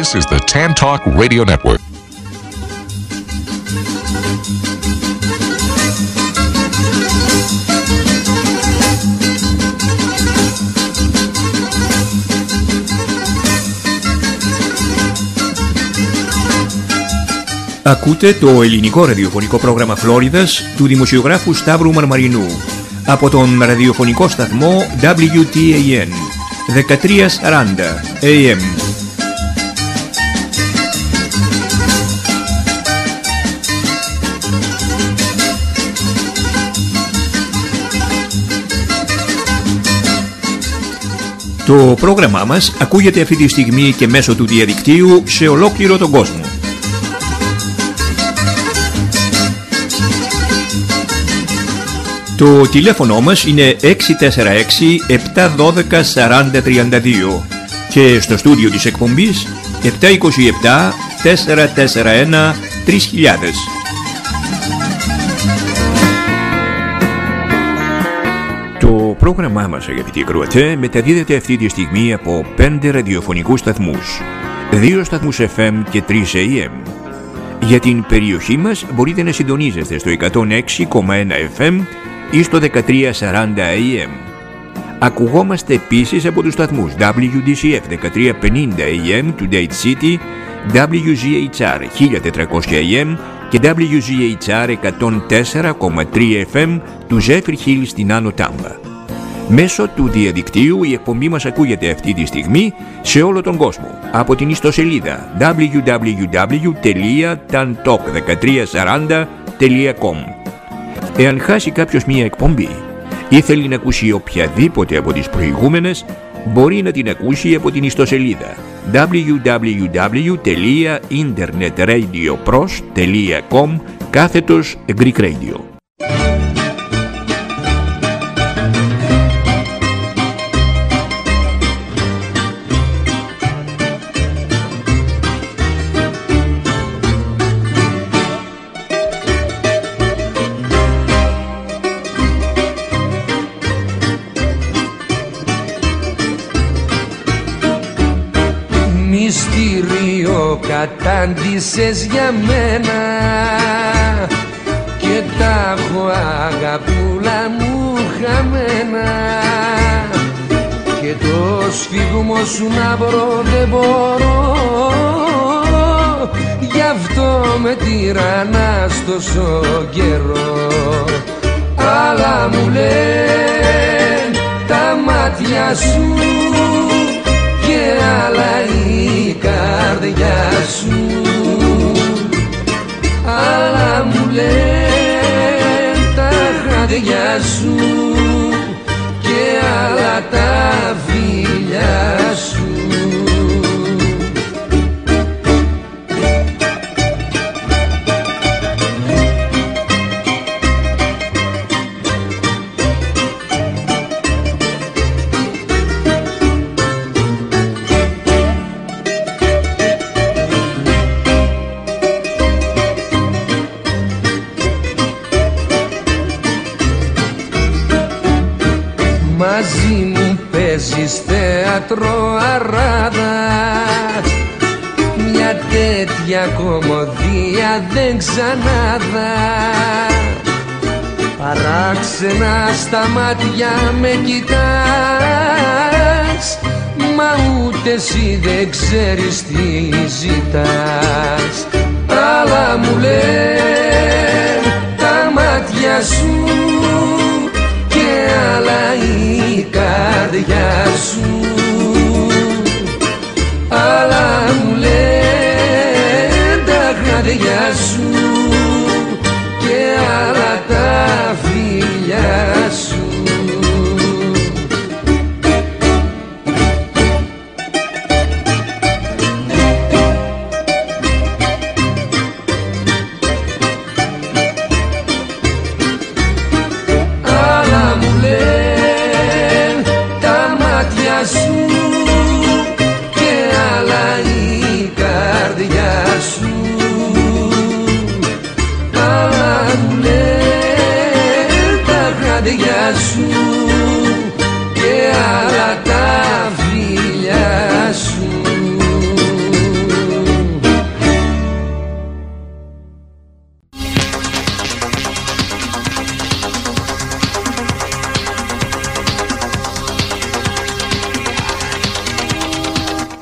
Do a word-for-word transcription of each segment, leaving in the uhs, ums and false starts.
This is the Tan Talk Radio Network. Ακούτε το ελληνικό ραδιοφωνικό πρόγραμμα Φλόριδας του δημοσιογράφου Σταύρου Μαρμαρινού από τον ραδιοφωνικό σταθμό ντάμπλιου τι έι εν δεκατρία σαράντα έι εμ. Το πρόγραμμά μας ακούγεται αυτή τη στιγμή και μέσω του διαδικτύου σε ολόκληρο τον κόσμο. Το τηλέφωνο μας είναι έξι τέσσερα έξι επτά ένα δύο σαράντα τριάντα δύο και στο στούντιο της εκπομπής επτά είκοσι επτά τετρακόσια σαράντα ένα τρεις χιλιάδες. Το πρόγραμμά μας, αγαπητοί ακροατές, μεταδίδεται αυτή τη στιγμή από πέντε ραδιοφωνικούς σταθμούς, δύο σταθμούς εφ εμ και τρεις έι εμ. Για την περιοχή μας μπορείτε να συντονίζεστε στο εκατόν έξι κόμμα ένα εφ εμ ή στο δεκατρία σαράντα έι εμ. Ακουγόμαστε επίσης από τους σταθμούς ντάμπλιου ντι σι εφ δεκατρία πενήντα έι εμ του Date City, ντάμπλιου ζι έιτς αρ χίλια τετρακόσια έι εμ και ντάμπλιου ζι έιτς αρ εκατόν τέσσερα κόμμα τρία εφ εμ του Zephyr Hill στην Άνω Τάμπα. Μέσω του διαδικτύου η εκπομπή μας ακούγεται αυτή τη στιγμή σε όλο τον κόσμο από την ιστοσελίδα ντάμπλιου ντάμπλιου ντάμπλιου τελεία tan talk δεκατρία σαράντα τελεία κομ. Εάν χάσει κάποιος μία εκπομπή ή θέλει να ακούσει οποιαδήποτε από τις προηγούμενες, μπορεί να την ακούσει από την ιστοσελίδα ντάμπλιου ντάμπλιου ντάμπλιου τελεία internetradiopros τελεία com κάθετος Greek Radio. Κατάντησες για μένα και τα έχω αγαπούλα μου χαμένα και το σφίγμο σου να βρω δεν μπορώ, γι' αυτό με τυραννάς τόσο καιρό. Αλλά μου λένε τα μάτια σου και άλλα η καρδιά σου, αλλά μου λένε τα χάδια σου και άλλα τα φιλιά σου. Μαζί μου παίζεις θέατρο αράδα, μια τέτοια κομμωδία δεν ξανάδα. Παράξενα στα μάτια με κοιτάς, μα ούτε εσύ δεν ξέρεις τι ζητάς. Αλλά μου λένε τα μάτια σου και άλλα η καρδιά σου, αλλά μου λένε τα χάδια σου και άλλα τα φιλιά σου.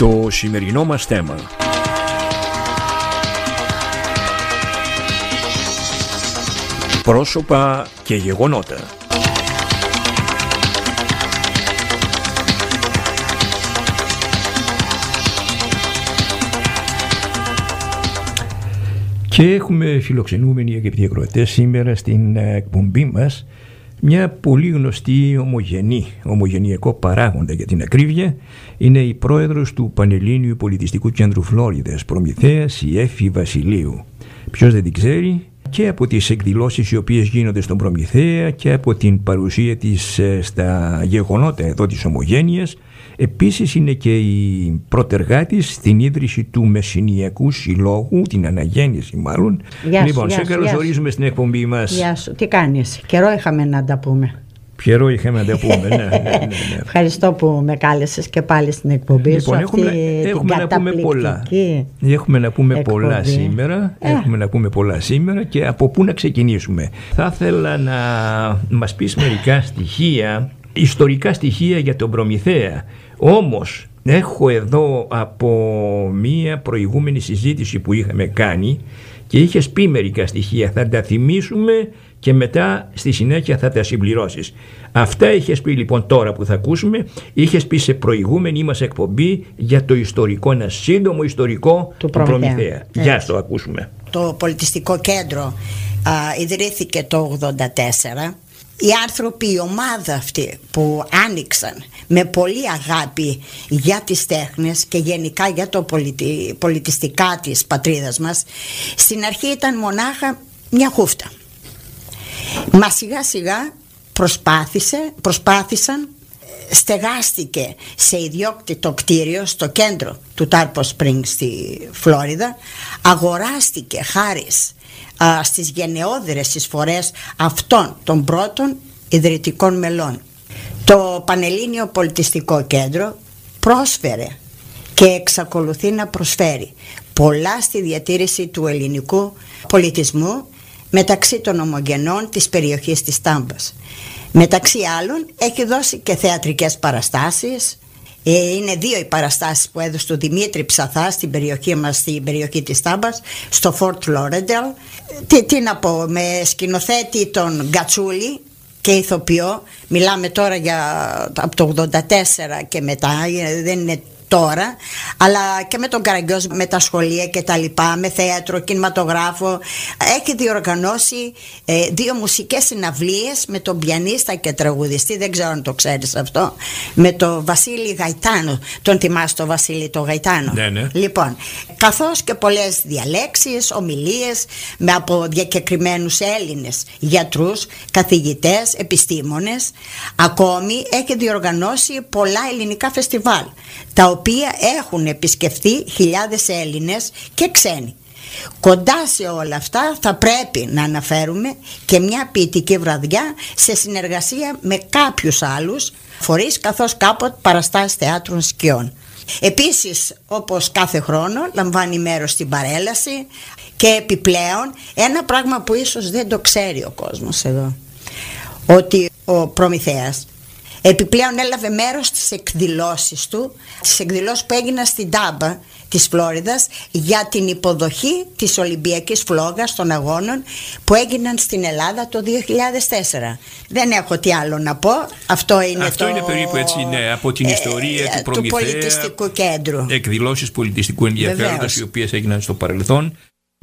Το σημερινό μας θέμα. Πρόσωπα και γεγονότα. Και έχουμε φιλοξενούμενοι αγαπητοί ακροατές σήμερα στην εκπομπή μας μια πολύ γνωστή ομογενή, ομογενειακό παράγοντα για την ακρίβεια. Είναι η πρόεδρος του Πανελλήνιου Πολιτιστικού Κέντρου Φλόριδας Προμηθέας, η Έφη Βασιλείου. Ποιος δεν την ξέρει? Και από τις εκδηλώσεις οι οποίες γίνονται στον Προμηθέα και από την παρουσία της στα γεγονότα εδώ της ομογένειας. Επίσης είναι και η πρωτεργάτης στην ίδρυση του Μεσσηνιακού Συλλόγου, την αναγέννηση μάλλον. Γεια λοιπόν, σου, σε γεια καλωσορίζουμε στην εκπομπή μας. Γεια σου, τι κάνεις? Καιρό είχαμε να τα πούμε. Καιρό είχαμε να τα πούμε, ναι, ναι, ναι, ναι. Ευχαριστώ που με κάλεσες και πάλι στην εκπομπή λοιπόν, σου. Έχουμε, αυτή έχουμε να πούμε πολλά. Έχουμε να πούμε εκπομπή. πολλά σήμερα. Ε. Έχουμε να πούμε πολλά σήμερα και από πού να ξεκινήσουμε? Θα ήθελα να μας πεις μερικά στοιχεία, ιστορικά στοιχεία για τον Προμηθέα. Όμως έχω εδώ από μία προηγούμενη συζήτηση που είχαμε κάνει και είχες πει μερικά στοιχεία, θα τα θυμίσουμε και μετά στη συνέχεια θα τα συμπληρώσεις. Αυτά είχες πει λοιπόν τώρα που θα ακούσουμε, είχες πει σε προηγούμενη μας εκπομπή για το ιστορικό, ένα σύντομο ιστορικό του, του Προμηθέα. Γεια σου, ακούσουμε. Το πολιτιστικό κέντρο α, ιδρύθηκε το ογδόντα τέσσερα. Οι άνθρωποι, η ομάδα αυτή που άνοιξαν με πολύ αγάπη για τις τέχνες και γενικά για το πολιτι... πολιτιστικά της πατρίδας μας, στην αρχή ήταν μονάχα μια χούφτα. Μα σιγά σιγά προσπάθησε, προσπάθησαν, στεγάστηκε σε ιδιόκτητο κτίριο στο κέντρο του Tarpon Springs στη Φλόριδα, αγοράστηκε χάρη α, στις γενναιόδερες εισφορές αυτών των πρώτων ιδρυτικών μελών. Το Πανελλήνιο Πολιτιστικό Κέντρο πρόσφερε και εξακολουθεί να προσφέρει πολλά στη διατήρηση του ελληνικού πολιτισμού μεταξύ των ομογενών της περιοχής της Τάμπας. Μεταξύ άλλων έχει δώσει και θεατρικές παραστάσεις. Είναι δύο οι παραστάσεις που έδωσε του Δημήτρη Ψαθά στην περιοχή μας, στην περιοχή της Τάμπας, στο Fort Lauderdale. Τι, τι να πω, με σκηνοθέτη τον Γκατσούλη και ηθοποιό. Μιλάμε τώρα για από το ογδόντα τέσσερα και μετά, δεν είναι τώρα, αλλά και με τον Καραγκιόζη, με τα σχολεία και τα λοιπά, με θέατρο, κινηματογράφο. Έχει διοργανώσει ε, δύο μουσικές συναυλίες με τον πιανίστα και τραγουδιστή, δεν ξέρω αν το ξέρεις αυτό, με τον Βασίλη Γαϊτάνο. Τον θυμάσαι τον Βασίλη το Γαϊτάνο? Ναι, ναι. Λοιπόν, καθώς και πολλές διαλέξεις, ομιλίες με από διακεκριμένους Έλληνες γιατρούς, καθηγητές, επιστήμονες. Ακόμη έχει διοργανώσει πολλά ελληνικά φεστιβάλ, τα οποία έχουν επισκεφθεί χιλιάδες Έλληνες και ξένοι. Κοντά σε όλα αυτά θα πρέπει να αναφέρουμε και μια ποιητική βραδιά σε συνεργασία με κάποιους άλλους φορείς, καθώς κάποτε παραστάσεις θεάτρων σκιών. Επίσης, όπως κάθε χρόνο, λαμβάνει μέρος στην παρέλαση και επιπλέον ένα πράγμα που ίσως δεν το ξέρει ο κόσμος εδώ, ότι ο Προμηθέας επιπλέον έλαβε μέρος στις εκδηλώσεις του, τις εκδηλώσεις που έγιναν στην Τάμπα της Φλόριδας για την υποδοχή της Ολυμπιακής Φλόγας των αγώνων που έγιναν στην Ελλάδα το δύο χιλιάδες τέσσερα. Δεν έχω τι άλλο να πω. Αυτό είναι, Αυτό το, είναι περίπου έτσι, ναι, από την ιστορία ε, του Προμηθέα, του πολιτιστικού κέντρου. Εκδηλώσεις πολιτιστικού ενδιαφέροντος οι οποίες έγιναν στο παρελθόν.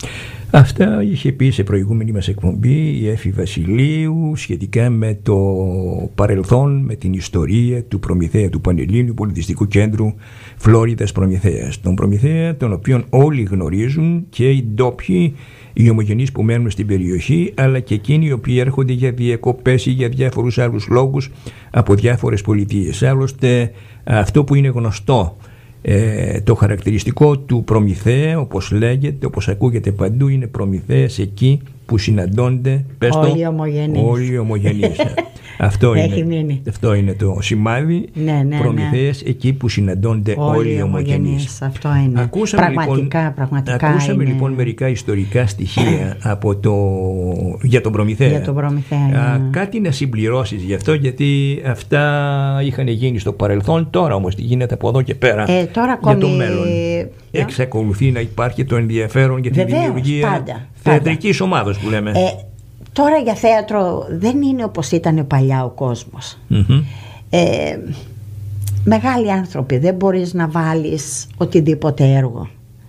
Αυτά είχε πει σε προηγούμενη μας εκπομπή η Έφη Βασιλείου σχετικά με το παρελθόν, με την ιστορία του Προμηθέα, του Πανελλήνιου Πολιτιστικού Κέντρου Φλόριδας Προμηθέας. Τον Προμηθέα, τον οποίον όλοι γνωρίζουν, και οι ντόπιοι, οι ομογενείς που μένουν στην περιοχή, αλλά και εκείνοι οι οποίοι έρχονται για διακοπές ή για διάφορους άλλους λόγους από διάφορες πολιτείες. Άλλωστε, αυτό που είναι γνωστό, Ε, το χαρακτηριστικό του Προμηθέα, όπως λέγεται, όπως ακούγεται παντού, είναι Προμηθέας εκεί που συναντώνται, πες το, όλοι ομογενείς. Όλοι ομογενείς. Αυτό, είναι, αυτό είναι το σημάδι. Ναι, ναι, Προμηθέας, ναι. Εκεί που συναντώνται όλοι, όλοι οι ομογενείς. Αυτό είναι. Ακούσαμε, πραγματικά, λοιπόν, πραγματικά ακούσαμε είναι... λοιπόν μερικά ιστορικά στοιχεία από το, για τον Προμηθέα. Για τον Προμηθέα, Α, ναι. Κάτι να συμπληρώσεις γι' αυτό, γιατί αυτά είχαν γίνει στο παρελθόν. Τώρα όμως τι γίνεται από εδώ και πέρα ε, τώρα για ακόμη... το μέλλον. Yeah. Εξακολουθεί να υπάρχει το ενδιαφέρον για τη δημιουργία πάντα, θεατρικής ομάδος που λέμε. Ε, τώρα για θέατρο δεν είναι όπως ήταν παλιά ο κόσμος. Mm-hmm. Ε, μεγάλοι άνθρωποι, δεν μπορείς να βάλεις οτιδήποτε έργο.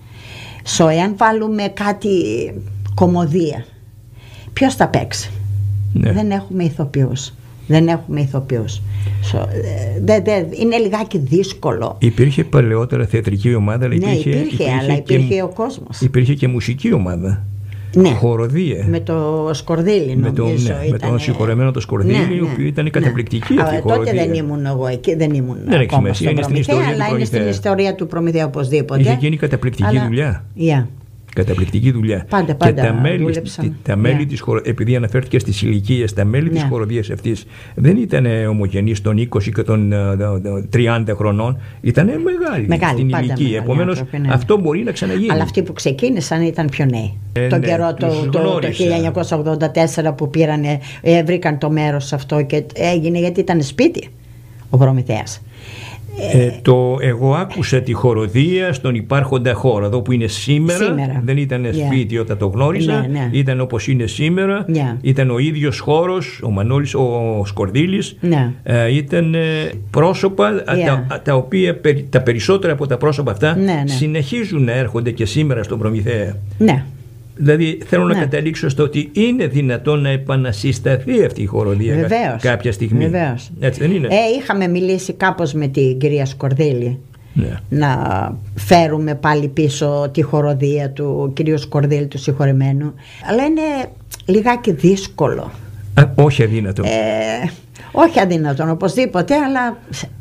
So, εάν βάλουμε κάτι κομμωδία, ποιος θα παίξει? Ναι. Δεν έχουμε ηθοποιούς. Δεν έχουμε ηθοποιούς. So, δε, δε, είναι λιγάκι δύσκολο. Υπήρχε παλαιότερα θεατρική ομάδα, αλλά ναι, υπήρχε, υπήρχε, υπήρχε, αλλά υπήρχε και, ο κόσμος. Υπήρχε και μουσική ομάδα. Ναι. Χοροδία. Με το Σκορδίλι, νομίζω. Με, το, ναι, με τον συγχωρεμένο το Σκορδίλι, ναι, ναι, ο οποίος ήταν καταπληκτική, ναι, αυτή η χοροδία. Τότε δεν ήμουν εγώ εκεί, δεν ήμουν δεν ακόμα στον Προμηθέα, αλλά είναι στην ιστορία του Προμηθέα οπωσδήποτε. Είχε γίνει καταπληκτική αλλά... δουλειά. Yeah. Καταπληκτική δουλειά. Πάντα, πάντα και τα μέλη, τα μέλη yeah. της χορο... επειδή αναφέρθηκε στις ηλικίες, τα μέλη yeah. της χοροδίας αυτής δεν ήταν ομογενείς των είκοσι και των τριάντα χρονών, ήταν μεγάλοι, μεγάλη, στην ηλικία. Επομένως ναι. αυτό μπορεί να ξαναγίνει. Αλλά αυτοί που ξεκίνησαν ήταν πιο νέοι. Ε, τον ναι, καιρό το, το, το χίλια εννιακόσια ογδόντα τέσσερα που πήρανε, ε, βρήκαν το μέρος αυτό και έγινε γιατί ήταν σπίτι ο Προμηθέας. Ε, το, εγώ άκουσα τη χοροδία στον υπάρχοντα χώρο εδώ που είναι σήμερα, σήμερα. Δεν ήταν σπίτι yeah. όταν το γνώρισα, yeah, yeah. ήταν όπως είναι σήμερα, yeah. ήταν ο ίδιος χώρος, ο Μανώλης ο Σκορδίλης, yeah. ε, ήταν πρόσωπα yeah. τα, τα οποία τα περισσότερα από τα πρόσωπα αυτά yeah, yeah. συνεχίζουν να έρχονται και σήμερα στον Προμηθέα. Yeah. Δηλαδή θέλω ναι. να καταλήξω στο ότι είναι δυνατόν να επανασυσταθεί αυτή η χοροδία Βεβαίως. κάποια στιγμή. Βεβαίως. Έτσι δεν είναι? Ε, είχαμε μιλήσει κάπως με την κυρία Σκορδίλη ναι. να φέρουμε πάλι πίσω τη χοροδία του κυρίου Σκορδίλη του συγχωρεμένου, αλλά είναι λιγάκι δύσκολο. Α, όχι αδύνατο. Ε, όχι αδύνατο οπωσδήποτε, αλλά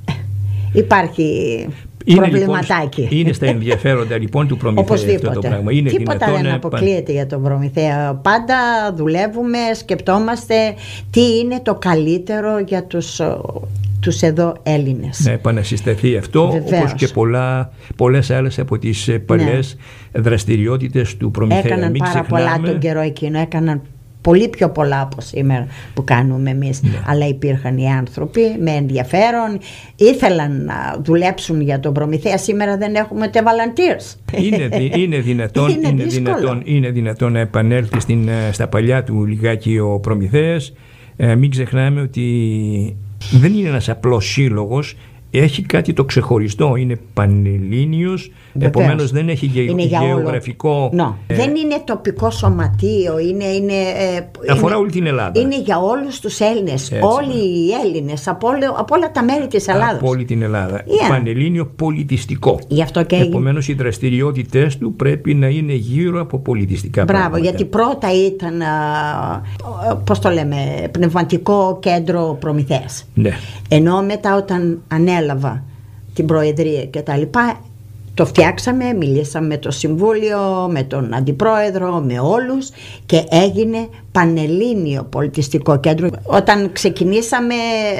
υπάρχει... Είναι, προβληματάκι. Λοιπόν, είναι στα ενδιαφέροντα λοιπόν του Προμηθέα αυτό το πράγμα. Είναι τίποτα δεν αποκλείεται πα... για τον Προμηθέα. Πάντα δουλεύουμε, σκεπτόμαστε τι είναι το καλύτερο για τους, τους εδώ Έλληνες. Να επανασυσταθεί αυτό. Βεβαίως. Όπως και πολλά, πολλές άλλες από τις παλιές ναι. δραστηριότητες του Προμηθέα. Έκαναν Μην πάρα ξεχνάμε... πολλά τον καιρό εκείνο. Έκαναν πολύ πιο πολλά από σήμερα που κάνουμε εμείς. Ναι. Αλλά υπήρχαν οι άνθρωποι με ενδιαφέρον, ήθελαν να δουλέψουν για τον Προμηθέα. Σήμερα δεν έχουμε τε volunteers. Είναι, δι, είναι, δυνατόν, είναι, είναι, δυνατόν, είναι δυνατόν να επανέλθει στην, στα παλιά του λιγάκι ο Προμηθέας. Ε, μην ξεχνάμε ότι δεν είναι ένας απλός σύλλογος. Έχει κάτι το ξεχωριστό, είναι πανελλήνιος, επομένως δεν έχει γε, γεωγραφικό... No. Ε, δεν είναι τοπικό σωματείο, είναι, είναι, ε, αφορά είναι, όλη την Ελλάδα. Είναι για όλους τους Έλληνες, έτσι, όλοι ναι. οι Έλληνες, από, όλο, από όλα τα μέρη της Ελλάδας. Από όλη την Ελλάδα, yeah. πανελλήνιο πολιτιστικό. Γι' αυτό και επομένως οι δραστηριότητες του πρέπει να είναι γύρω από πολιτιστικά Μπράβο, πράγματα. γιατί πρώτα ήταν, α, πώς το λέμε, πνευματικό κέντρο Προμηθέας. Ναι. Ενώ μετά όταν ανέλαβα την Προεδρία και τα λοιπά, το φτιάξαμε, μιλήσαμε με το Συμβούλιο, με τον Αντιπρόεδρο, με όλους και έγινε Πανελλήνιο Πολιτιστικό Κέντρο. Όταν ξεκινήσαμε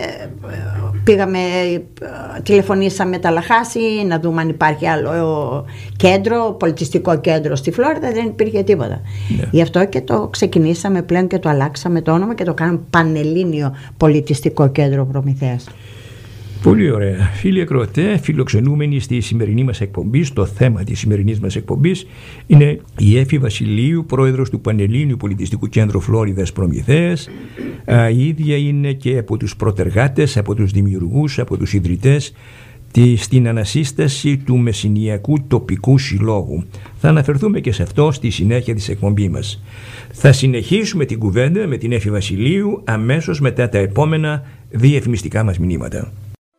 πήγαμε, τηλεφωνήσαμε τα Λαχάση να δούμε αν υπάρχει άλλο κέντρο, πολιτιστικό κέντρο στη Φλόριδα, δεν υπήρχε τίποτα. Yeah. Γι' αυτό και το ξεκινήσαμε πλέον και το αλλάξαμε το όνομα και το κάναμε Πανελλήνιο Πολιτιστικό Κέντρο Προμηθέας. Πολύ ωραία. Φίλοι ακροατέ, φιλοξενούμενοι στη σημερινή μας εκπομπή, στο θέμα της σημερινής μας εκπομπής είναι η Έφη Βασιλείου, πρόεδρος του Πανελλήνιου Πολιτιστικού Κέντρου Φλόριδας Προμηθέας. Η ίδια είναι και από τους προτεργάτες, από τους δημιουργούς, από τους ιδρυτές στην ανασύσταση του Μεσσηνιακού Τοπικού Συλλόγου. Θα αναφερθούμε και σε αυτό στη συνέχεια της εκπομπής μας. Θα συνεχίσουμε την κουβέντα με την Έφη Βασιλείου αμέσως μετά τα επόμενα διαφημιστικά μας μηνύματα.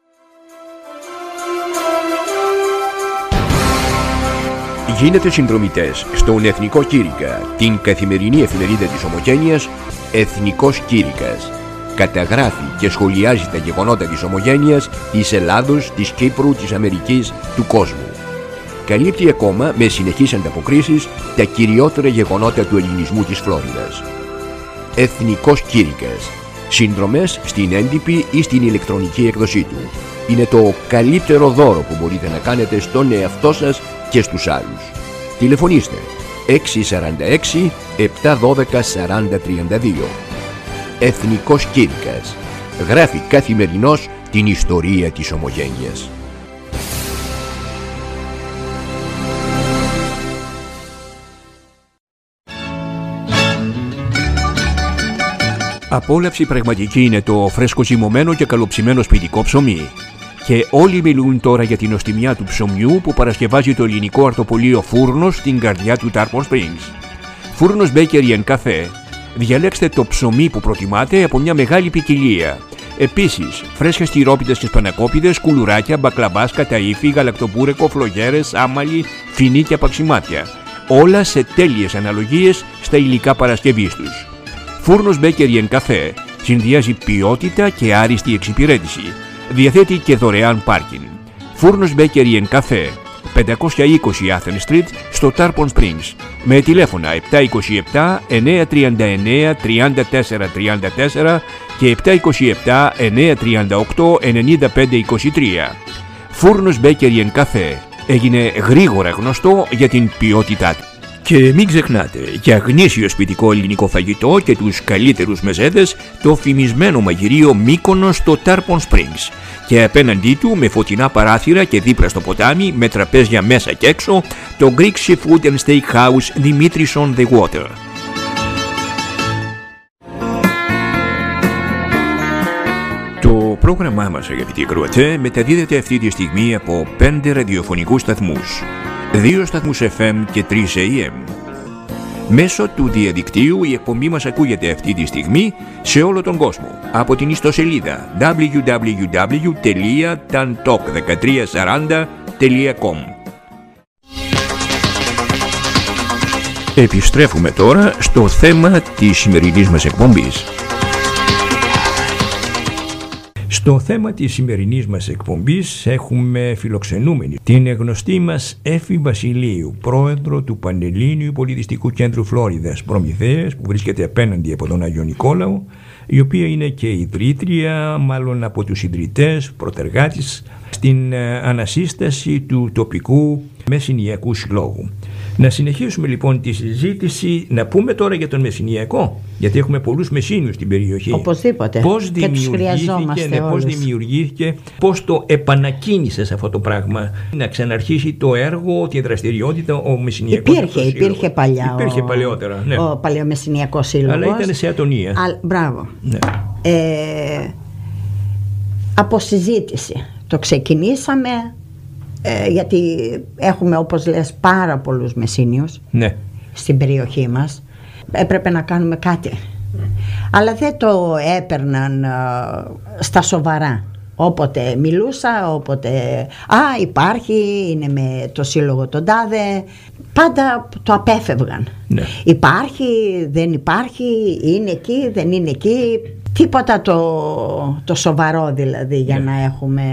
Γίνετε συνδρομητές στον Εθνικό Κήρυκα, την καθημερινή εφημερίδα της Ομογένειας Εθνικός Κήρυκας. Καταγράφει και σχολιάζει τα γεγονότα της Ομογένειας, της Ελλάδος, της Κύπρου, της Αμερικής, του κόσμου. καλύπτει ακόμα με συνεχείς ανταποκρίσεις τα κυριότερα γεγονότα του ελληνισμού της Φλόριδας. Εθνικός Κήρυκας. Συνδρομές στην έντυπη ή στην ηλεκτρονική έκδοσή του. Είναι το καλύτερο δώρο που μπορείτε να κάνετε στον εαυτό σας και στους άλλους. Τηλεφωνήστε έξι τέσσερα έξι επτά ένα δύο τέσσερα μηδέν τρία δύο. Εθνικός Κήρυκας. Γράφει καθημερινώς την ιστορία της ομογένειας. Απόλαυση πραγματική είναι το φρέσκο ζυμωμένο και καλοψημένο σπιτικό ψωμί. Και όλοι μιλούν τώρα για την νοστιμιά του ψωμιού που παρασκευάζει το ελληνικό αρτοπολείο Φούρνος στην καρδιά του Tarpon Springs. Φούρνος Bakery and Cafe. Διαλέξτε το ψωμί που προτιμάτε από μια μεγάλη ποικιλία. Επίσης, φρέσκες τυρόπιτες και σπανακόπιτες, κουλουράκια, μπακλαμπάς, καταΐφι, γαλακτοπούρεκο, φλογέρες, άμαλι, φινί και απαξιμάτια. Όλα σε τέλειες αναλογίες στα υλικά παρασκευής τους. Φούρνος Bakery and Cafe συνδυάζει ποιότητα και άριστη εξυπηρέτηση. Διαθέτει και δωρεάν πάρκινγκ. Φούρνος Bakery and Cafe, πεντακόσια είκοσι Athens Street στο Tarpon Springs. Με τηλέφωνα επτά δύο επτά εννιά τρία εννιά τρία τέσσερα τρία τέσσερα και επτά δύο επτά εννιά τρία οκτώ εννιά πέντε είκοσι τρία. Φούρνος Bakery and Cafe έγινε γρήγορα γνωστό για την ποιότητά του. Και μην ξεχνάτε, για γνήσιο σπιτικό ελληνικό φαγητό και τους καλύτερους μεζέδες, το φημισμένο μαγειρίο Μύκονος στο Tarpon Springs. Και απέναντί του, με φωτεινά παράθυρα και δίπλα στο ποτάμι, με τραπέζια μέσα και έξω, το Greek Seafood and Steakhouse Dimitris on the Water. Το πρόγραμμά μας, αγαπητοί ακροατέ, μεταδίδεται αυτή τη στιγμή από πέντε ραδιοφωνικούς σταθμούς. Δύο σταθμούς εφ εμ και τρεις έι εμ. Μέσω του διαδικτύου η εκπομπή μας ακούγεται αυτή τη στιγμή σε όλο τον κόσμο από την ιστοσελίδα double-u double-u double-u τελεία tantalk δεκατρία σαράντα τελεία com. Επιστρέφουμε τώρα στο θέμα της σημερινής μας εκπομπής. Στο θέμα της σημερινής μας εκπομπής έχουμε φιλοξενούμενη την γνωστή μας Έφη Βασιλείου, πρόεδρο του Πανελλήνιου Πολιτιστικού Κέντρου Φλόριδας Προμηθέας, που βρίσκεται απέναντι από τον Άγιο Νικόλαο, η οποία είναι και ιδρύτρια, μάλλον από τους ιδρυτές, πρωτεργάτης στην ανασύσταση του τοπικού Μεσσηνιακού Συλλόγου. Να συνεχίσουμε λοιπόν τη συζήτηση, να πούμε τώρα για τον Μεσσηνιακό, γιατί έχουμε πολλούς Μεσσήνιους στην περιοχή. Οπωσδήποτε. Πώς και τους χρειαζόμαστε ναι, πώς δημιουργήθηκε, πώς το επανακίνησες αυτό το πράγμα, να ξαναρχίσει το έργο, τη δραστηριότητα, ο Μεσσηνιακός. Υπήρχε, υπήρχε παλιά. Υπήρχε ο, παλαιότερα, ναι. Ο Παλαιομεσσηνιακός Σύλλογος. Αλλά ήταν σε ατονία. Α, μπράβο. Ναι. Ε, από συζήτηση. Το ξεκινήσαμε. Ε, γιατί έχουμε, όπως λες, πάρα πολλούς Μεσσήνιους, ναι, στην περιοχή μας. Έπρεπε να κάνουμε κάτι, αλλά δεν το έπαιρναν α, στα σοβαρά. Όποτε μιλούσα, όποτε «Α, υπάρχει, είναι με το σύλλογο τον τάδε», πάντα το απέφευγαν. Ναι. Υπάρχει, δεν υπάρχει, είναι εκεί, δεν είναι εκεί. Τίποτα το, το σοβαρό δηλαδή, για ναι, να έχουμε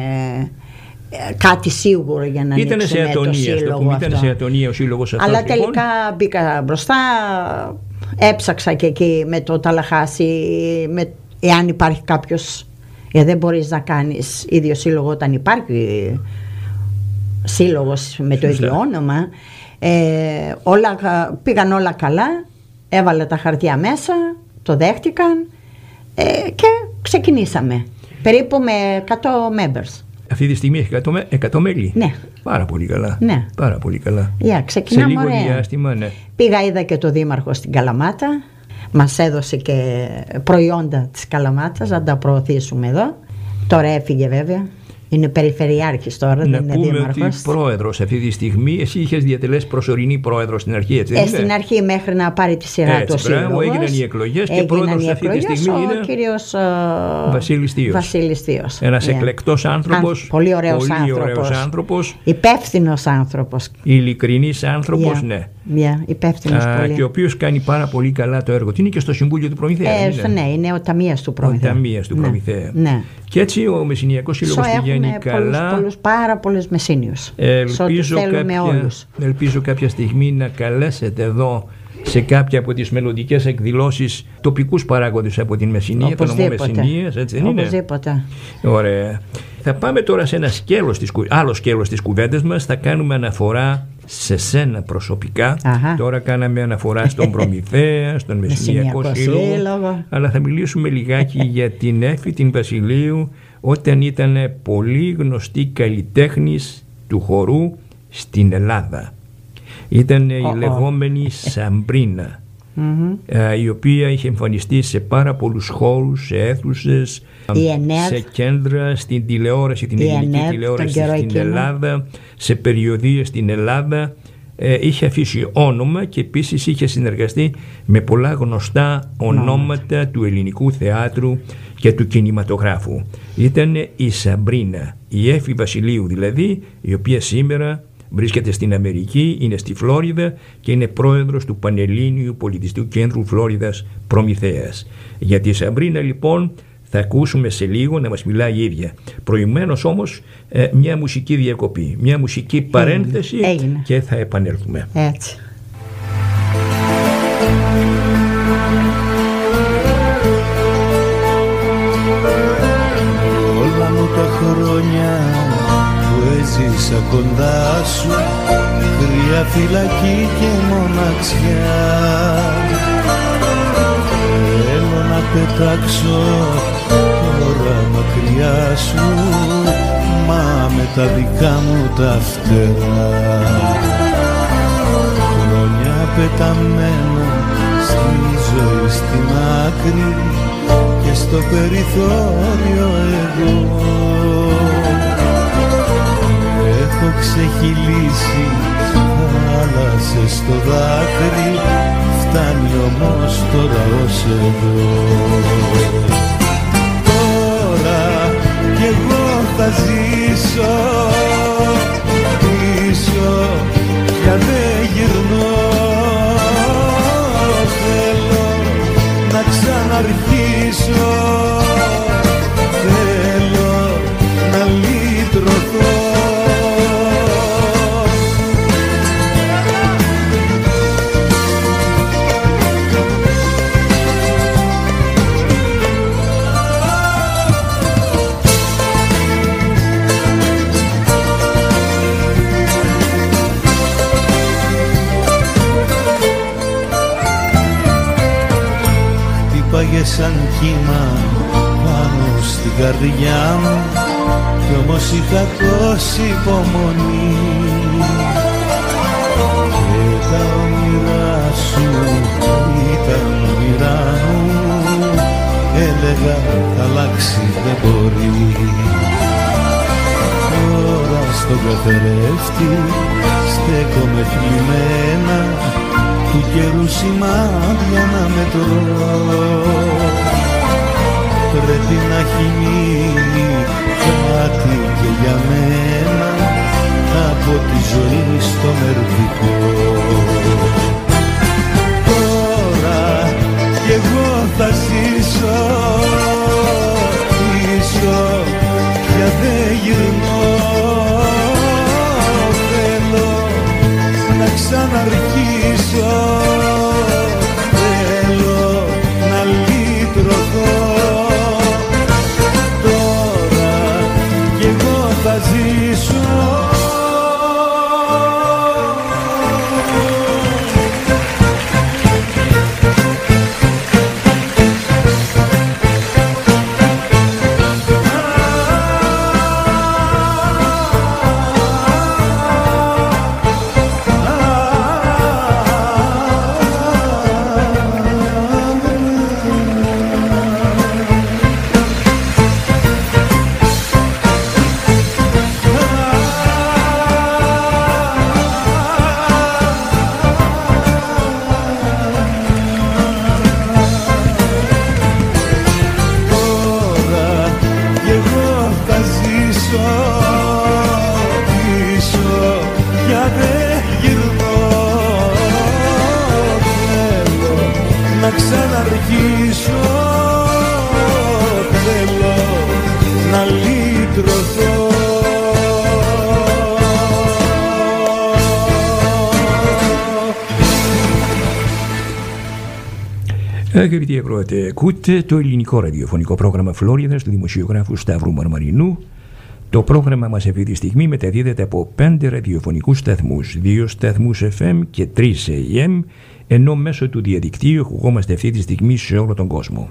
κάτι σίγουρο για να ήταν ανοίξουμε σε ατονία, το σύλλογο αυτό. Ήταν σε ατονία ο σύλλογος αυτός. Αλλά λοιπόν, τελικά μπήκα μπροστά, έψαξα και εκεί με το Ταλαχάσι, με, εάν υπάρχει κάποιος, ε, δεν μπορείς να κάνεις ίδιο σύλλογο όταν υπάρχει σύλλογος με το ίδιο όνομα. Ε, όλα, πήγαν όλα καλά, έβαλα τα χαρτιά μέσα, το δέχτηκαν ε, και ξεκινήσαμε. Περίπου με εκατό members. Αυτή τη στιγμή έχει εκατό μέλη. Ναι. Πάρα πολύ καλά. Ναι. Πάρα πολύ καλά. Yeah, ξεκινάμε σε λίγο ωραία. διάστημα, ναι. Πήγα, είδα και το δήμαρχο στην Καλαμάτα. Μας έδωσε και προϊόντα της Καλαμάτας να τα προωθήσουμε εδώ. Τώρα έφυγε βέβαια. Είναι περιφερειάρχης τώρα, να δεν είναι δήμαρχος. Να πούμε ότι πρόεδρος αυτή τη στιγμή, εσύ είχες διατελέσει προσωρινή πρόεδρο στην αρχή, έτσι ε, δεν είναι? Στην αρχή μέχρι να πάρει τη σειρά έτσι, του σύλλογος. Έγιναν οι εκλογές και πρόεδρος αυτή τη στιγμή είναι ο κύριος Βασίλης Θείος. Βασίλης Θείος. Ένας yeah. εκλεκτός άνθρωπος, Α, πολύ ωραίος πολύ άνθρωπος, ωραίος άνθρωπος, υπεύθυνος άνθρωπος. Ειλικρινής άνθρωπος, yeah. ναι. Yeah, υπεύθυνος Α, πολύ. Και ο οποίος κάνει πάρα πολύ καλά το έργο. Τι είναι και στο Συμβούλιο του Προμηθέα. Ε, είναι. Ναι, είναι ο ταμείας του Προμηθέα. Ο ταμείας του Προμηθέα. Ναι. Και έτσι ο Μεσσηνιακός Σύλλογος πηγαίνει. πηγαίνει καλά. Πολλούς, πολλούς, πάρα πολλούς μεσήνιους. Ελπίζω κάποια, ελπίζω κάποια στιγμή να καλέσετε εδώ σε κάποια από τις μελλοντικές εκδηλώσεις τοπικούς παράγοντες από την Μεσσηνία, το νομό Μεσσηνίας, έτσι δεν είναι? Οπωσδήποτε. Ωραία. Θα πάμε τώρα σε ένα σκέλος της, άλλο σκέλος της κουβέντας μας. Θα κάνουμε αναφορά σε σένα προσωπικά. Αχα. Τώρα κάναμε αναφορά στον Προμηθέα, στον Μεσσηνιακό Σύλλογο, αλλά θα μιλήσουμε λιγάκι για την Έφη την Βασιλείου, όταν ήταν πολύ γνωστή καλλιτέχνης του χορού στην Ελλάδα. Ήταν η oh, λεγόμενη oh. Σαμπρίνα, mm-hmm. η οποία είχε εμφανιστεί σε πάρα πολλούς χώρους, σε αίθουσες, σε κέντρα, στην τηλεόραση, την ελληνική τηλεόραση στην εκείνο. Ελλάδα, σε περιοδίες στην Ελλάδα. Ε, είχε αφήσει όνομα και επίσης είχε συνεργαστεί με πολλά γνωστά ονόματα mm. του ελληνικού θεάτρου και του κινηματογράφου. Ήταν η Σαμπρίνα, η Έφη Βασιλείου δηλαδή, η οποία σήμερα βρίσκεται στην Αμερική, είναι στη Φλόριδα και είναι πρόεδρος του Πανελλήνιου Πολιτιστικού Κέντρου Φλόριδας Προμηθέας. Για τη Σαμπρίνα λοιπόν θα ακούσουμε σε λίγο να μας μιλάει η ίδια. Προηγουμένως όμως ε, μια μουσική διακοπή, μια μουσική παρένθεση. Έγινε. Έγινε. Και θα επανέλθουμε. Έτσι. Όλα μου τα χρόνια που έζησα κοντά σου, κρύα φυλακή και μοναξιά, θέλω να πετάξω τώρα μακριά σου, μα με τα δικά μου τα φτερά. Χρόνια πεταμένα στη ζωή στην άκρη και στο περιθώριο εγώ έχω ξεχυλήσει θάλασσες στο δάκρυ, φτάνει όμως τώρα ως εδώ. Τώρα κι εγώ θα ζήσω πίσω, πια δεν γυρνώ, θέλω να ξαναρχίσω, θέλω να λύτρωθώ. Χτύπαγε σαν κύμα πάνω στην καρδιά μου κι όμως είχα τόση υπομονή και τα όνειρά σου ήταν όνειρά μου, έλεγα θα αλλάξει δεν μπορεί. Τώρα στον καθρέφτη στέκομαι θλιμμένα, του καιρού σημάδια να μετρώ, πρέπει να έχει μείνει κάτι και για μένα από τη ζωή στο μερδικό. Τώρα κι εγώ θα ζήσω πίσω, πια δεν γυρνώ, θέλω να ξαναρχίσω, θέλω να λύτρωθώ. Τώρα κι εγώ θα ζήσω ξαναρχίσω, θέλω να λύτρωθώ. Αγαπητοί ακροατές, ακούτε το ελληνικό ραδιοφωνικό πρόγραμμα Φλόριδας του δημοσιογράφου Σταύρου Μαρμαρινού. Το πρόγραμμα μας αυτή τη στιγμή μεταδίδεται από πέντε ραδιοφωνικούς σταθμούς, δύο σταθμούς εφ εμ και τρεις έι εμ, ενώ μέσω του διαδικτύου ακουγόμαστε αυτή τη στιγμή σε όλο τον κόσμο.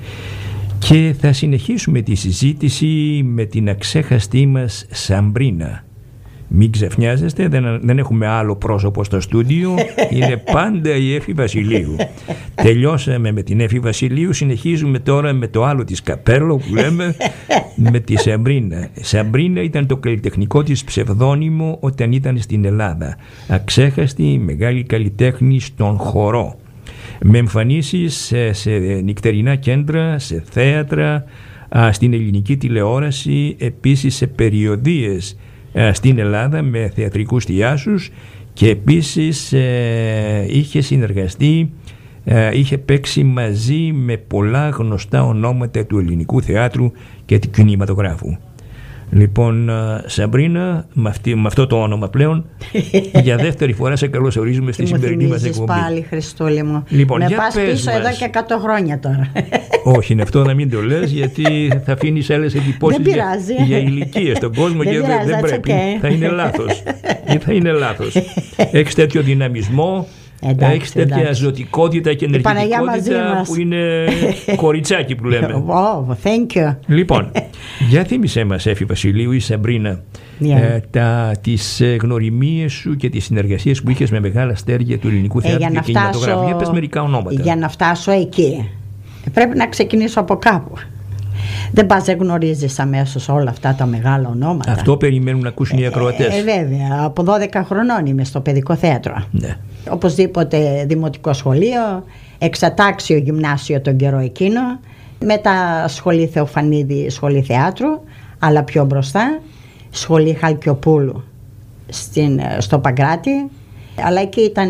Και θα συνεχίσουμε τη συζήτηση με την αξέχαστή μας Σαμπρίνα. Μην ξαφνιάζεστε, δεν, δεν έχουμε άλλο πρόσωπο στο στούντιο, είναι πάντα η Έφη Βασιλείου. Τελειώσαμε με την Έφη Βασιλείου, συνεχίζουμε τώρα με το άλλο της καπέλο που λέμε, με τη Σαμπρίνα. Σαμπρίνα ήταν το καλλιτεχνικό της ψευδόνυμο όταν ήταν στην Ελλάδα. Αξέχαστη, μεγάλη καλλιτέχνη στον χορό. Με εμφανίσεις σε, σε νυχτερινά κέντρα, σε θέατρα, α, στην ελληνική τηλεόραση, επίσης σε περιοδίες στην Ελλάδα με θεατρικούς θειάσους και επίσης ε, είχε συνεργαστεί, ε, είχε παίξει μαζί με πολλά γνωστά ονόματα του ελληνικού θεάτρου και του κινηματογράφου. Λοιπόν, Σαμπρίνα, με, αυτή, με αυτό το όνομα πλέον, για δεύτερη φορά σε καλωσορίζουμε στη σημερινή μας εκπομπή. Πάλι, Χριστούλη μου. Λοιπόν, με για πας πες πίσω μας. εδώ και εκατό χρόνια τώρα. Όχι, είναι αυτό να μην το λες, γιατί θα αφήνεις άλλες εντυπώσεις για, για ηλικία στον κόσμο δεν και πειράζει, δεν πρέπει. Okay. Θα είναι λάθος. θα είναι λάθος. Έχεις τέτοιο δυναμισμό. Έχεις τέτοια εντάξει. ζωτικότητα και ενεργητικότητα που είναι κοριτσάκι που λέμε. Oh, thank you. Λοιπόν, για θύμισέ μας, Έφη Βασιλείου, η Σαμπρίνα, yeah. ε, τα, τις ε, γνωριμίες σου και τις συνεργασίες που είχες με μεγάλα αστέρια του ελληνικού θεάτρου ε, και κινηματογράφου. Για πες μερικά ονόματα. Για να φτάσω εκεί πρέπει να ξεκινήσω από κάπου. Δεν πας, δεν γνωρίζεις αμέσως όλα αυτά τα μεγάλα ονόματα. Αυτό περιμένουν να ακούσουν οι ακροατές. Ε, ε, βέβαια, από δώδεκα χρονών είμαι στο παιδικό θέατρο. Ναι. Οπωσδήποτε δημοτικό σχολείο, εξατάξιο γυμνάσιο τον καιρό εκείνο, μετά σχολή Θεοφανίδη, σχολή θεάτρου, αλλά πιο μπροστά σχολή Χαλκιοπούλου στην, στο Παγκράτη, αλλά εκεί ήταν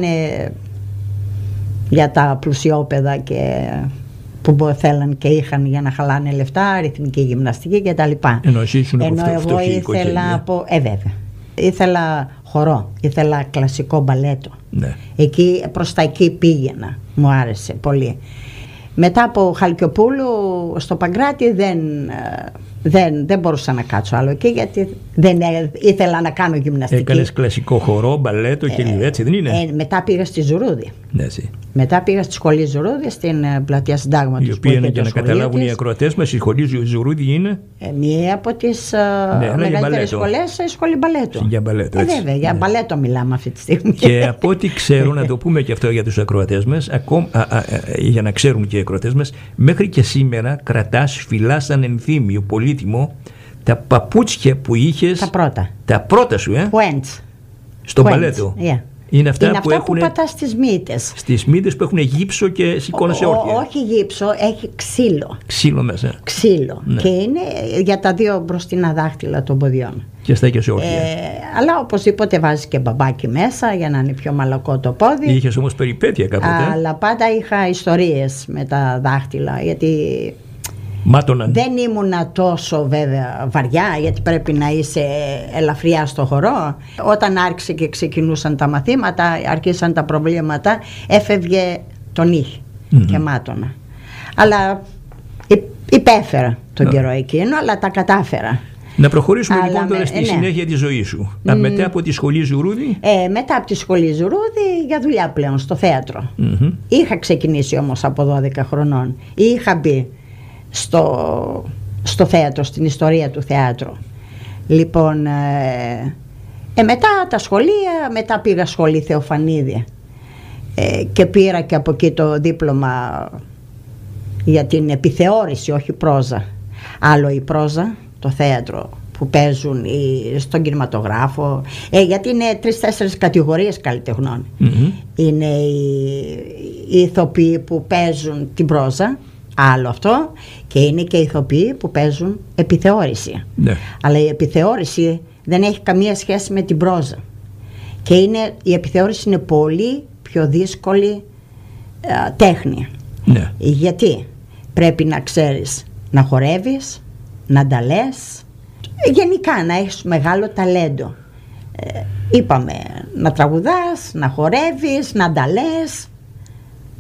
για τα πλουσιόπαιδα και που θέλαν και είχαν για να χαλάνε λεφτά, ρυθμική γυμναστική κτλ. Ενώ εσύ ήσουν από Ενώ εγώ ήθελα από, ε, βέβαια, ήθελα χορό, ήθελα κλασικό μπαλέτο. Ναι. Εκεί, προς τα εκεί πήγαινα, μου άρεσε πολύ. Μετά από Χαλκιοπούλου στο Παγκράτη δεν, δεν, δεν μπορούσα να κάτσω άλλο εκεί, γιατί δεν ήθελα να κάνω γυμναστική. Έκανες κλασικό χορό, μπαλέτο και λίγο, έτσι δεν είναι? Ε, μετά πήγα στη Ζουρούδη. Ναι, μετά πήγα στη σχολή Ζουρούδη, στην πλατεία Συντάγματος. Η οποία είναι, για να καταλάβουν οι ακροατές μας, η σχολή Ζουρούδη είναι ε, μία από τις ναι, μεγαλύτερες σχολές, η σχολή μπαλέτου. Για μπαλέτο, ε, βέβαια, για ναι. μπαλέτο μιλάμε αυτή τη στιγμή. Και από ό,τι ξέρω, να το πούμε και αυτό για τους ακροατές μας, ακόμα, α, α, α, για να ξέρουν και οι ακροατές μας, μέχρι και σήμερα κρατάς, φυλάς σαν ενθύμιο πολύτιμο τα παπούτσια που είχες. Τα πρώτα. Τα πρώτα σου, ε. Puents. Στο μπαλέτο. Yeah. Είναι αυτά, είναι που, αυτά έχουν, που πατάς στις μύτες. Στις μύτες που έχουν γύψο και σηκώνεσαι όρθια. Όχι γύψο, έχει ξύλο. Ξύλο μέσα. Ξύλο. Ναι. Και είναι για τα δύο μπροστινά δάχτυλα των ποδιών. Και στέκεσαι όρθια. Ε, αλλά οπωσδήποτε βάζεις και μπαμπάκι μέσα για να είναι πιο μαλακό το πόδι. Είχες όμως περιπέτεια κάποτε. Αλλά πάντα είχα ιστορίες με τα δάχτυλα, γιατί μάτωναν. Δεν ήμουνα τόσο βέβαια βαριά, γιατί πρέπει να είσαι ελαφριά στο χορό. Όταν άρχισε και ξεκινούσαν τα μαθήματα, άρχισαν τα προβλήματα, έφευγε τον ήχη mm-hmm. και μάτωνα. Αλλά υπέφερα τον yeah. καιρό εκείνο, αλλά τα κατάφερα. Να προχωρήσουμε αλλά λοιπόν τώρα με, στη ναι. συνέχεια της ζωής σου. Mm. Μετά από τη σχολή Ζουρούδη. Ε, μετά από τη σχολή Ζουρούδη για δουλειά πλέον στο θέατρο. Mm-hmm. Είχα ξεκινήσει όμως από δώδεκα χρονών. Είχα μπει στο, στο θέατρο, στην ιστορία του θεάτρου. Λοιπόν, ε, ε, μετά τα σχολεία, μετά πήγα σχολή Θεοφανίδη ε, και πήρα και από εκεί το δίπλωμα για την επιθεώρηση, όχι πρόζα. Άλλο η πρόζα, το θέατρο που παίζουν οι, στον κινηματογράφο, ε, γιατί είναι τρεις-τέσσερις κατηγορίες καλλιτεχνών. Mm-hmm. Είναι οι, οι ηθοποιοί που παίζουν την πρόζα, άλλο αυτό, και είναι και οι ηθοποιοί που παίζουν επιθεώρηση. Ναι. Αλλά η επιθεώρηση δεν έχει καμία σχέση με την πρόζα. Και είναι, η επιθεώρηση είναι πολύ πιο δύσκολη α, τέχνη. Ναι. Γιατί πρέπει να ξέρεις να χορεύεις, να τα λες, γενικά να έχεις μεγάλο ταλέντο. Ε, είπαμε να τραγουδάς, να χορεύεις, να τα λες.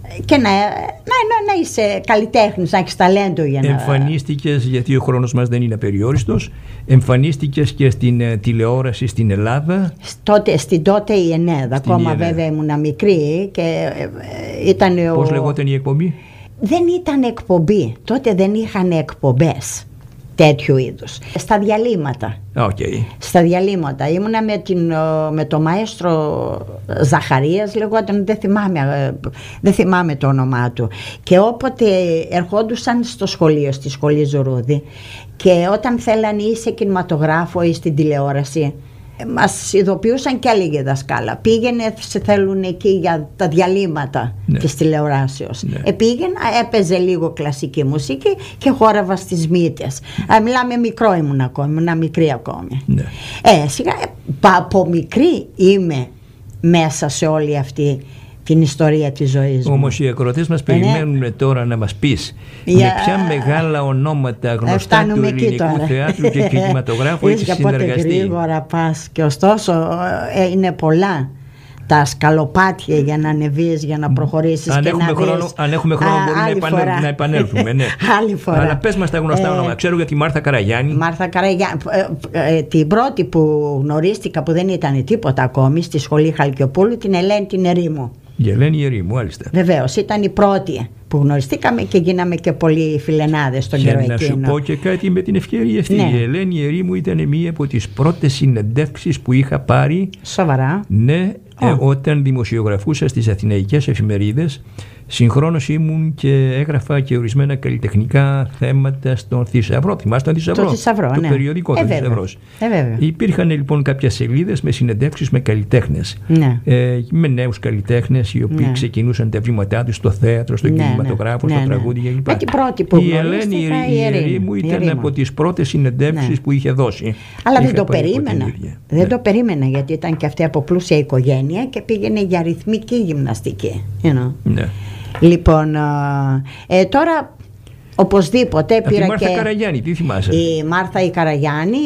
και να, να, να, να είσαι καλλιτέχνης, να έχεις ταλέντο για να... Εμφανίστηκες, γιατί ο χρόνος μας δεν είναι απεριόριστος, εμφανίστηκες και στην ε, τηλεόραση στην Ελλάδα. Τότε, στην τότε η Ενέδα, στην ακόμα Ενέδα. Βέβαια ήμουν μικρή και ε, ήταν ο... Πώς λεγόταν η εκπομπή? Δεν ήταν εκπομπή, τότε δεν είχαν εκπομπές τέτοιου είδους. Στα διαλύματα. Okay. Στα διαλύματα. Ήμουνα με, την, με το μαέστρο Ζαχαρίας, λεγόταν, δεν θυμάμαι, δεν θυμάμαι το όνομά του. Και όποτε ερχόντουσαν στο σχολείο, στη σχολή Ζουρούδη, και όταν θέλανε ή σε κινηματογράφο ή στην τηλεόραση, μας ειδοποιούσαν και έλεγε δασκάλα, πήγαινε, σε θέλουν εκεί για τα διαλύματα, ναι, της τηλεοράσεως. Ναι. Ε, πήγαινα, έπαιζε λίγο κλασική μουσική και χόρευα στις μύτες. Ε, μιλάμε, μικρό ήμουν ακόμη, ήμουν μικρή ακόμη. Ναι. Ε, σιγά, από μικρή είμαι μέσα σε όλη αυτή την ιστορία της ζωής μου. Όμως οι ακροατές μας περιμένουν ε, ναι. τώρα να μας πεις για... με ποια μεγάλα ονόματα γνωστά ε, του ελληνικού θεάτρου και κινηματογράφου έχεις συνεργαστεί. Πότε γρήγορα πας, και ωστόσο ε, είναι πολλά τα σκαλοπάτια για να ανεβείς, για να προχωρήσεις. Αν, και έχουμε, να χρόνο, δεις... αν έχουμε χρόνο Α, μπορούμε να, επανέλ, να επανέλθουμε. Ναι. Άλλη φορά. Αλλά πες μας τα γνωστά ε, ονόματα. Ξέρω για τη Μάρθα Καραγιάννη. Μάρθα Καραγιάννη. Ε, ε, την πρώτη που γνωρίστηκα, που δεν ήταν τίποτα ακόμη, στη σχολή Χαλκιοπούλου, την Ελένη την Ερήμου. Η Ελένη Ερήμου, μάλιστα. Βεβαίως, ήταν η πρώτη που γνωριστήκαμε και γίναμε και πολλοί φιλενάδες στον καιρό εκείνο. Και να σου πω και κάτι με την ευκαιρία αυτή. Ναι. Η Ελένη Ερήμου ήταν μία από τις πρώτες συνεντεύξεις που είχα πάρει. Σοβαρά. Ναι, oh. ε, όταν δημοσιογραφούσα στις αθηναϊκές εφημερίδες. Συγχρόνως ήμουν και έγραφα και ορισμένα καλλιτεχνικά θέματα στον Θησαυρό. Θυμάστε τον Θησαυρό? Το Θησαυρό, το ναι. περιοδικό του Θησαυρός. Ε, Υπήρχαν λοιπόν κάποιες σελίδες με συνεντεύξεις με καλλιτέχνες. Ναι. Ε, με νέους καλλιτέχνες οι οποίοι ναι. ξεκινούσαν τα βήματά τους στο θέατρο, στο ναι, κινηματογράφο, ναι, στο ναι, τραγούδι ναι. κλπ. Με την πρώτη που η Ελένη η Ερήμου ήταν η από τις πρώτες συνεντεύξεις ναι. που είχε δώσει. Αλλά δεν το περίμενα. Δεν ναι. το περίμενα, γιατί ήταν και αυτή από πλούσια οικογένεια και πήγαινε για ρυθμική γυμναστική. You know. Ναι. Λοιπόν, ε, τώρα οπωσδήποτε από πήρα η Μάρθα και... Καραγιάννη, τι θυμάσαι? Η Μάρθα η Καραγιάννη,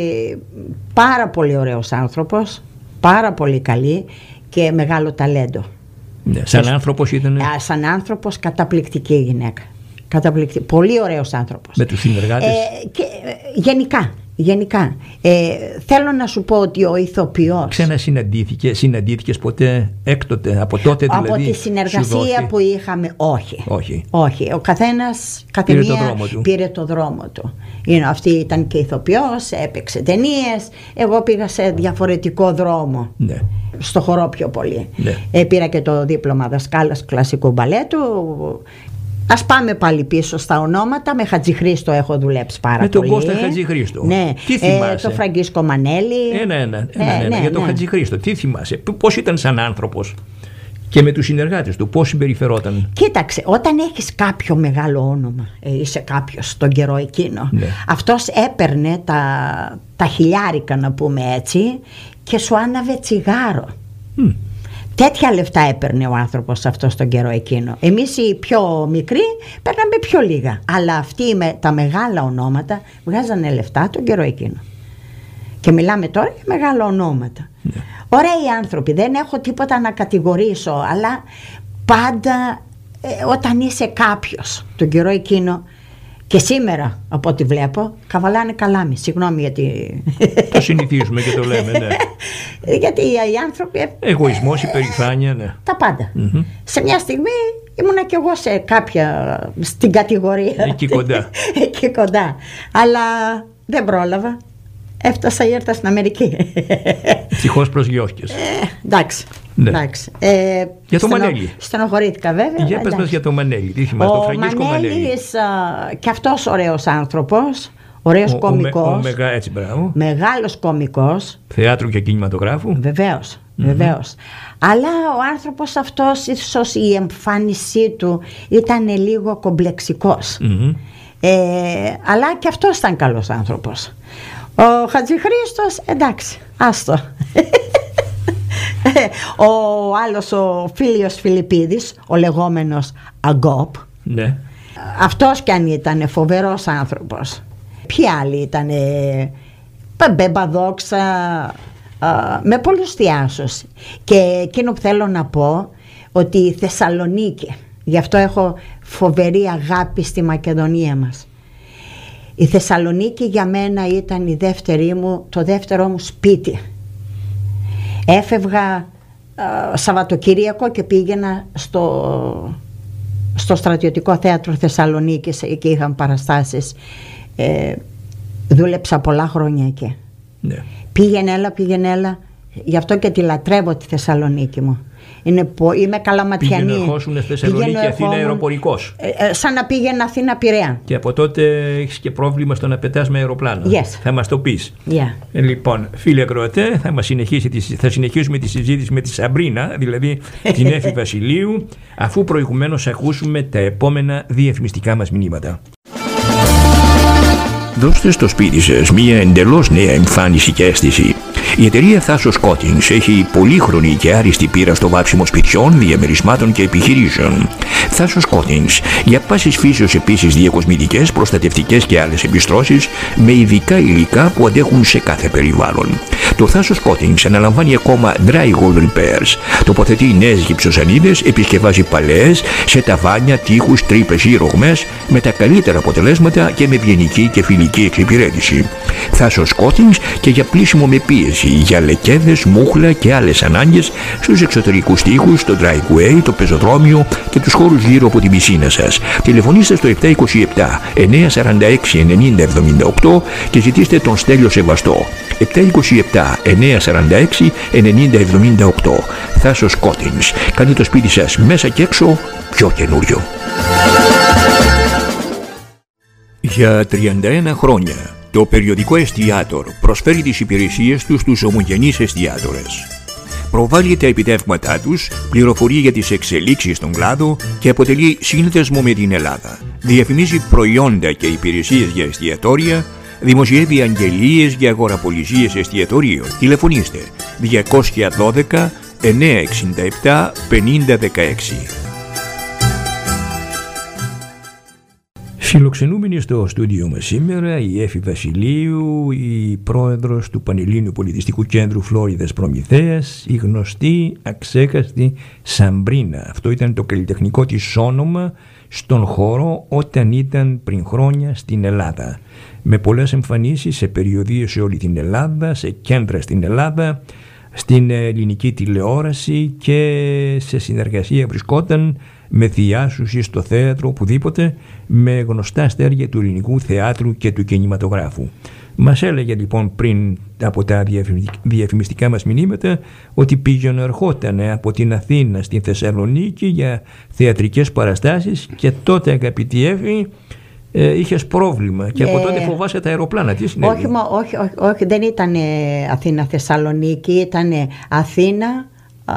πάρα πολύ ωραίος άνθρωπος, πάρα πολύ καλή και μεγάλο ταλέντο. Ναι, σαν και... άνθρωπος ήταν... Σαν άνθρωπος καταπληκτική γυναίκα. Καταπληκτική, πολύ ωραίος άνθρωπος. Με τους συνεργάτες. Ε, και, γενικά. Γενικά, ε, θέλω να σου πω ότι ο ηθοποιός... Ξανασυναντήθηκε, συναντήθηκες ποτέ έκτοτε, από τότε δηλαδή? Από τη συνεργασία που είχαμε, όχι. Όχι. όχι. Ο καθένας, κάθε πήρε μία το δρόμο του. πήρε το δρόμο του. You know, αυτή ήταν και ηθοποιός, έπαιξε ταινίες, εγώ πήγα σε διαφορετικό δρόμο. Ναι. Στο χορό πιο πολύ. Ναι. Ε, πήρα και το δίπλωμα δασκάλας κλασικού μπαλέτου. Ας πάμε πάλι πίσω στα ονόματα. Με Χατζηχρήστο έχω δουλέψει πάρα με πολύ. Με τον Κώστα Χατζηχρήστο. Ναι. Τι θυμάσαι? Ε, το Φραγκίσκο Μανέλη. Ένα, ένα, ένα, ναι, ένα, ναι, για τον ναι. Χατζηχρήστο. Τι θυμάσαι? Πώς ήταν σαν άνθρωπος και με τους συνεργάτες του, πώς συμπεριφερόταν? Κοίταξε, όταν έχεις κάποιο μεγάλο όνομα, ε, είσαι κάποιος τον καιρό εκείνο, ναι. αυτός έπαιρνε τα, τα χιλιάρικα, να πούμε έτσι, και σου άναβε τσιγάρο. Mm. Τέτοια λεφτά έπαιρνε ο άνθρωπος αυτός τον καιρό εκείνο. Εμείς οι πιο μικροί παίρναμε πιο λίγα. Αλλά αυτοί με τα μεγάλα ονόματα βγάζανε λεφτά τον καιρό εκείνο. Και μιλάμε τώρα για μεγάλα ονόματα. Yeah. Ωραίοι άνθρωποι, δεν έχω τίποτα να κατηγορήσω, αλλά πάντα ε, όταν είσαι κάποιος τον καιρό εκείνο, και σήμερα από ό,τι βλέπω καβαλάνε καλάμι. Συγγνώμη γιατί... Το συνηθίζουμε και το λέμε, ναι. Γιατί οι άνθρωποι... Εγωισμός, υπερηφάνεια, ναι. Τα πάντα. Mm-hmm. Σε μια στιγμή ήμουνα κι εγώ σε κάποια... στην κατηγορία. Εκεί κοντά. Εκεί κοντά. Αλλά δεν πρόλαβα. Έφτασα ή έρθα στην Αμερική. Ευτυχώς προσγειώθηκες. Ε, εντάξει. Ναι. εντάξει. Ε, για το στενο, Μανέλη. Στενοχωρήθηκα βέβαια. Για πες μας για το Μανέλη. Τι θυμάσαι, το Φραγκίσκο Μανέλη. Ο Μανέλης κι αυτός ωραίος άνθρωπος. Ωραίος ο, κωμικός. Ο, ο, μεγα, έτσι, μπράβο. Μεγάλος κωμικός. Θεάτρου και κινηματογράφου. Βεβαίως. Mm-hmm. Βεβαίως. Αλλά ο άνθρωπος αυτός, ίσως η εμφάνισή του ήταν λίγο κομπλεξικός. Mm-hmm. Ε, αλλά και αυτός ήταν καλός άνθρωπος. Ο Χατζηχρήστος, εντάξει, άστο. Ο άλλος, ο Φίλιος Φιλιππίδης, ο λεγόμενος Αγκόπ, ναι. αυτός κι αν ήταν φοβερός άνθρωπος. Ποιοι άλλοι ήταν? Μπεμπαδόξα, με πολλούς θειάσους. Και εκείνο που θέλω να πω, ότι η Θεσσαλονίκη Γι' αυτό έχω φοβερή αγάπη στη Μακεδονία μας. Η Θεσσαλονίκη για μένα ήταν η δεύτερη μου, το δεύτερο μου σπίτι. Έφευγα ε, Σαββατοκύριακο και πήγαινα στο, στο Στρατιωτικό Θέατρο Θεσσαλονίκης, εκεί είχαν παραστάσεις. Ε, δούλεψα πολλά χρόνια εκεί. Ναι. Πήγαινε έλα, πήγαινε έλα. Γι' αυτό και τη λατρεύω τη Θεσσαλονίκη μου. Είναι, είμαι καλαματιανή. Πήγαινε ερχόσουν στη Θεσσαλονίκη, Αθήνα αεροπορικός. Ε, σαν να πήγαινε Αθήνα Πειραιά. Και από τότε έχεις και πρόβλημα στο να πετάς με αεροπλάνο. Yes. Θα μας το πεις. Yeah. Ε, λοιπόν, φίλοι ακροατέ, θα, μας συνεχίσει, θα συνεχίσουμε τη συζήτηση με τη Σαμπρίνα, δηλαδή την Έφη Βασιλείου, αφού προηγουμένως ακούσουμε τα επόμενα διαφημιστικά μας μηνύματα. Δώστε στο σπίτι σας μια εντελώς νέα εμφάνιση και αίσθηση. Η εταιρεία Thassos Coatings έχει πολύχρονη και άριστη πείρα στο βάψιμο σπιτιών, διαμερισμάτων και επιχειρήσεων. Thassos Coatings, για πάσης φύσεως επίσης διακοσμητικές, προστατευτικές και άλλες επιστρώσεις με ειδικά υλικά που αντέχουν σε κάθε περιβάλλον. Το Thassos Coatings αναλαμβάνει ακόμα drywall repairs, τοποθετεί νέες γυψοσανίδες, επισκευάζει παλαιές σε ταβάνια, τοίχους, τρύπες ή ρογμές με τα καλύτερα αποτελέσματα και με ευγενική και φιλική εξυπηρέτηση. Thassos Coatings και για πλύσιμο με πίεση, για λεκέδες, μούχλα και άλλες ανάγκες στους εξωτερικούς τοίχους, το driveway, το πεζοδρόμιο και τους χώρους γύρω από την πισίνα σας. Τηλεφωνήστε στο επτά είκοσι επτά εννιακόσια σαράντα έξι ενενήντα εβδομήντα οκτώ και ζητήστε τον Στέλιο Σεβαστό. επτά είκοσι επτά εννιακόσια σαράντα έξι ενενήντα εβδομήντα οκτώ. Thassos Coatings. Κάνει το σπίτι σας μέσα και έξω πιο καινούριο. Για τριάντα ένα χρόνια το περιοδικό Εστιάτορ προσφέρει τις υπηρεσίες του στους ομογενείς εστιάτορες. Προβάλλει τα επιτεύγματά τους, πληροφορεί για τις εξελίξεις στον κλάδο και αποτελεί σύνδεσμο με την Ελλάδα. Διαφημίζει προϊόντα και υπηρεσίες για εστιατόρια, δημοσιεύει αγγελίες για αγοραπολισίες εστιατορίων. Τηλεφωνήστε διακόσια δώδεκα εννιακόσια εξήντα επτά πενήντα δεκαέξι. Φιλοξενούμενη στο στούντιο μας σήμερα η Έφη Βασιλείου, η πρόεδρος του Πανελλήνιου Πολιτιστικού Κέντρου Φλόριδας Προμηθέας, η γνωστή, αξέχαστη Σαμπρίνα. Αυτό ήταν το καλλιτεχνικό της όνομα στον χώρο όταν ήταν πριν χρόνια στην Ελλάδα. Με πολλές εμφανίσεις σε περιοδίες σε όλη την Ελλάδα, σε κέντρα στην Ελλάδα, στην ελληνική τηλεόραση και σε συνεργασία βρισκόταν με θειάσους ή στο θέατρο, οπουδήποτε, με γνωστά αστέρια του ελληνικού θεάτρου και του κινηματογράφου. Μας έλεγε λοιπόν πριν από τα διαφημιστικά μας μηνύματα ότι πήγαινε ερχόταν από την Αθήνα στην Θεσσαλονίκη για θεατρικές παραστάσεις και τότε, αγαπητή Έφη, Ε, είχες πρόβλημα και από ε, τότε φοβάσαι τα αεροπλάνα. Τι συνέβη? Όχι, όχι, όχι, όχι, δεν ήταν Αθήνα-Θεσσαλονίκη, ήταν Αθήνα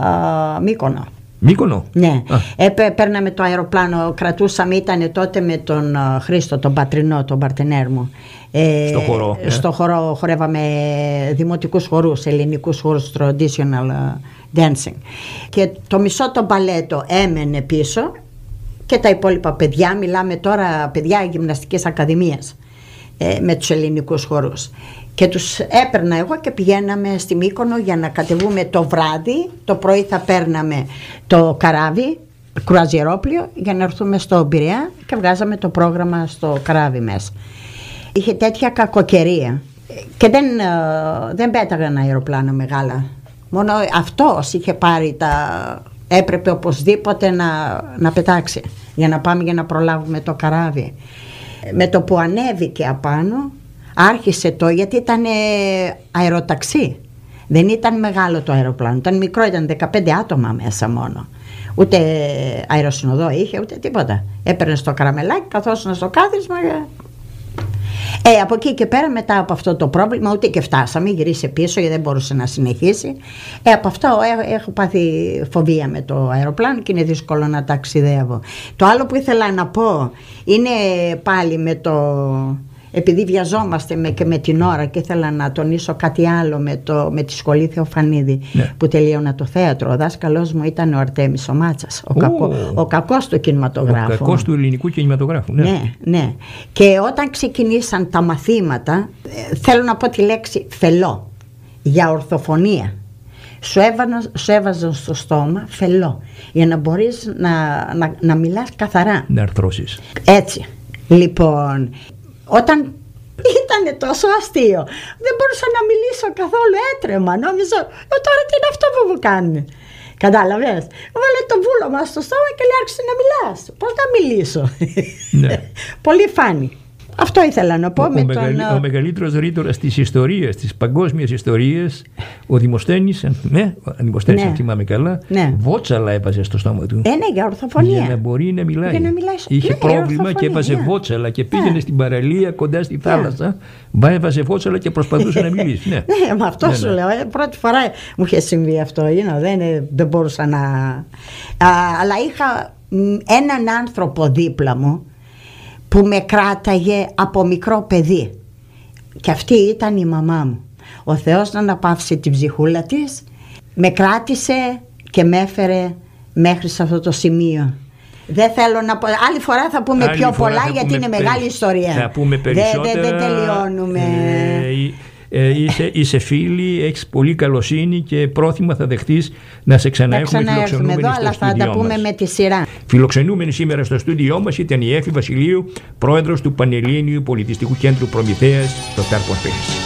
α, Μύκονο. Μύκονο? Ναι. Ε, παίρναμε το αεροπλάνο, κρατούσαμε, ήταν τότε με τον Χρήστο, τον πατρινό, τον παρτενέρ μου. Ε, στο χορό. Ε. Στο χορό χορεύαμε δημοτικούς χορούς, ελληνικούς χορούς, traditional dancing. Και το μισό το μπαλέτο έμενε πίσω. Και τα υπόλοιπα παιδιά, μιλάμε τώρα παιδιά γυμναστικής ακαδημίας, ε, με τους ελληνικούς χορούς. Και τους έπαιρνα εγώ και πηγαίναμε στη Μύκονο για να κατεβούμε το βράδυ. Το πρωί θα παίρναμε το καράβι, κρουαζιερόπλιο, για να έρθουμε στο Πειραιά και βγάζαμε το πρόγραμμα στο καράβι μέσα. Είχε τέτοια κακοκαιρία και δεν, ε, δεν πέταγαν αεροπλάνα μεγάλα. Μόνο αυτός είχε πάρει τα... Έπρεπε οπωσδήποτε να, να πετάξει για να πάμε για να προλάβουμε το καράβι. Με το που ανέβηκε απάνω άρχισε το, γιατί ήταν αεροταξί, δεν ήταν μεγάλο το αεροπλάνο, ήταν μικρό, ήταν δεκαπέντε άτομα μέσα μόνο, ούτε αεροσυνοδό είχε ούτε τίποτα. Έπαιρνε στο καραμελάκι, καθόσουν στο κάθισμα. Ε, από εκεί και πέρα, μετά από αυτό το πρόβλημα, ούτε και φτάσαμε, γυρίσε πίσω γιατί δεν μπορούσε να συνεχίσει. Ε, από αυτό έχω, έχω πάθει φοβία με το αεροπλάνο και είναι δύσκολο να ταξιδεύω. Το άλλο που ήθελα να πω είναι πάλι με το... Επειδή βιαζόμαστε με, και με την ώρα, και ήθελα να τονίσω κάτι άλλο με, το, με τη σχολή Θεοφανίδη, ναι, που τελείωνα το θέατρο. Ο δάσκαλός μου ήταν ο Αρτέμις ο Μάτσας, ο, κακό, ο κακός του κινηματογράφου. Ο κακός του ελληνικού κινηματογράφου, ναι. Ναι, ναι. Και όταν ξεκινήσαν τα μαθήματα, θέλω να πω τη λέξη φελό, για ορθοφωνία. σου, έβανα, σου έβαζαν στο στόμα φελό για να μπορείς να, να, να μιλάς καθαρά. Να αρθρώσεις. Έτσι. Λοιπόν, όταν ήταν τόσο αστείο, δεν μπορούσα να μιλήσω καθόλου, έτρεμα. Νόμιζα, ε, τώρα τι είναι αυτό που μου κάνει. Κατάλαβες. Βάλε το βούλωμα στο στόμα και λέει άρχισε να μιλάς. Πώς να μιλήσω. Ναι. Πολύ φάνη. Αυτό ήθελα να πω. Ο, με ο, τον... μεγαλύ, ο μεγαλύτερος ρήτορας της ιστορίας, της παγκόσμιας ιστορίας, ο Δημοσθένης, ναι, ο Δημοσθένης, αν θυμάμαι καλά, ναι. Βότσαλα έβαζε στο στόμα του. Ε, ναι, για ορθοφωνία. Για να μπορεί να μιλάει. Για να μιλάει. Είχε ναι, πρόβλημα και έβαζε ναι. Βότσαλα και πήγαινε ναι. στην παραλία κοντά στη θάλασσα, ναι. έβαζε Βότσαλα και προσπαθούσε να μιλήσει. Ναι, ναι, με αυτό ναι, σου ναι. λέω. Ε, πρώτη φορά μου είχε συμβεί αυτό. You know, δεν, δεν μπορούσα να. Α, αλλά είχα έναν άνθρωπο δίπλα μου που με κράταγε από μικρό παιδί, και αυτή ήταν η μαμά μου. Ο Θεός να αναπαύσει την ψυχούλα της, με κράτησε και με έφερε μέχρι σε αυτό το σημείο. Δεν θέλω να πω, άλλη φορά θα πούμε άλλη πιο πολλά γιατί είναι περι... μεγάλη ιστορία. Θα πούμε περισσότερα. Δεν δε, δε τελειώνουμε. Ε, ε, είσαι, είσαι φίλη, έχεις πολύ καλοσύνη και πρόθυμα θα δεχτείς να σε ξαναέχουμε φιλοξενούμενοι εδώ, στο αλλά θα τα πούμε μας. Με τη σειρά. Φιλοξενούμενη σήμερα στο στούντιό μας ήταν η Έφη Βασιλείου, πρόεδρος του Πανελλήνιου Πολιτιστικού Κέντρου Προμηθέας στο Τάρπο Σπέρις.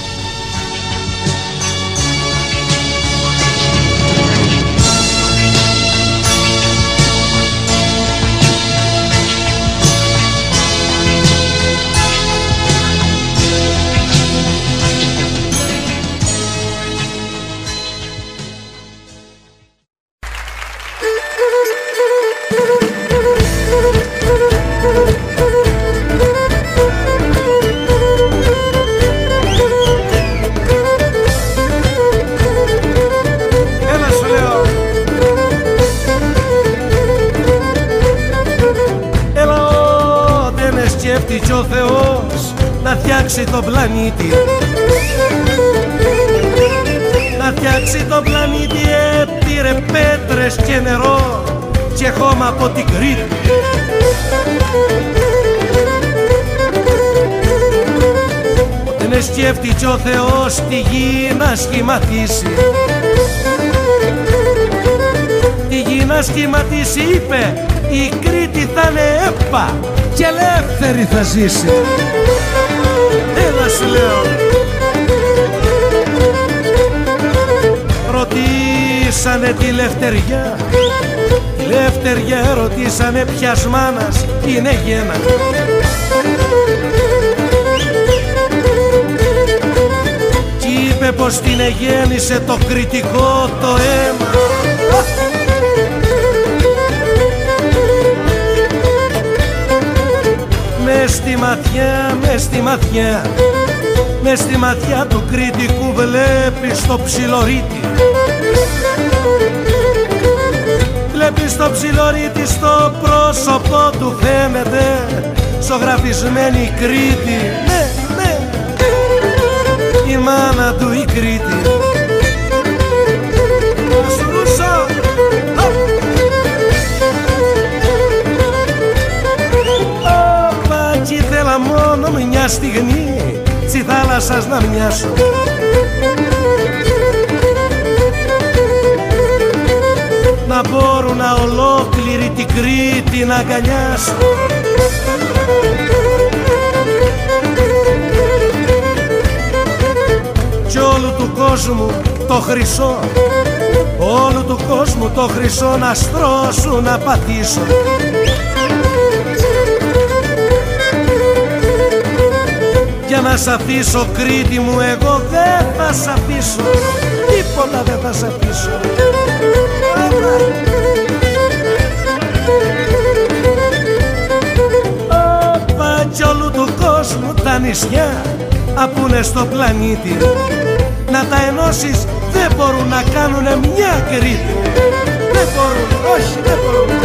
Ο Θεός να φτιάξει τον πλανήτη, να φτιάξει τον πλανήτη, έπειρε πέτρες και νερό και χώμα από την Κρήτη. Δεν σκέφτηκε ο Θεός τη γη να σχηματίσει, τη γη να σχηματίσει, είπε η Κρήτη θα είναι έπα και ελεύθερη θα ζήσει. Έλα σου λέω. Ρωτήσανε τη Λευτεριά, τη Λευτεριά ρωτήσανε ποιας μάνας είναι γένα. Κι είπε πως την εγέννησε το κριτικό το αίμα. Μες στη ματιά, μες στη ματιά, μες στη ματιά του κριτικού βλέπεις το ψιλορίτη. Βλέπεις το ψιλορίτη, στο πρόσωπο του φαίνεται ζωγραφισμένη Κρήτη. Ναι, ναι, η μάνα του η Κρήτη. Μόνο μια στιγμή στη θάλασσας να μοιάσω. Να μπορούν να ολόκληρη την Κρήτη να αγκαλιάσω. Κι όλου του κόσμου το χρυσό, όλου του κόσμου το χρυσό να στρώσω να πατήσω. Για να σ' αφήσω Κρήτη μου, εγώ δεν θα σ' αφήσω, τίποτα δεν θα σ' αφήσω. Όπα κι όλου του κόσμου τα νησιά απούνε στο πλανήτη, να τα ενώσεις δεν μπορούν να κάνουνε μια Κρήτη. Δεν μπορούν, όχι δεν μπορούν.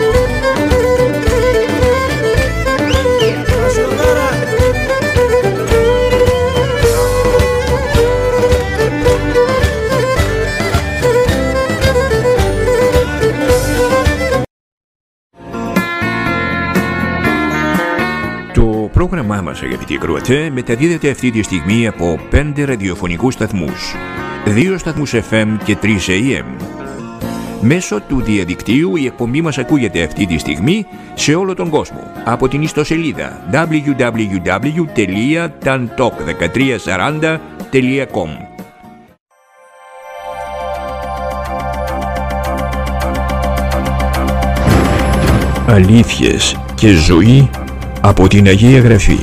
Το πρόγραμμά μας, αγαπητοί ακροατές, μεταδίδεται αυτή τη στιγμή από πέντε ραδιοφωνικούς σταθμούς. δύο σταθμούς εφ εμ και τρεις έι εμ. Μέσω του διαδικτύου η εκπομπή μας ακούγεται αυτή τη στιγμή σε όλο τον κόσμο από την ιστοσελίδα double-u double-u double-u τελεία tantalk δεκατρία σαράντα τελεία com. Αλήθειες και ζωή από την Αγία Γραφή.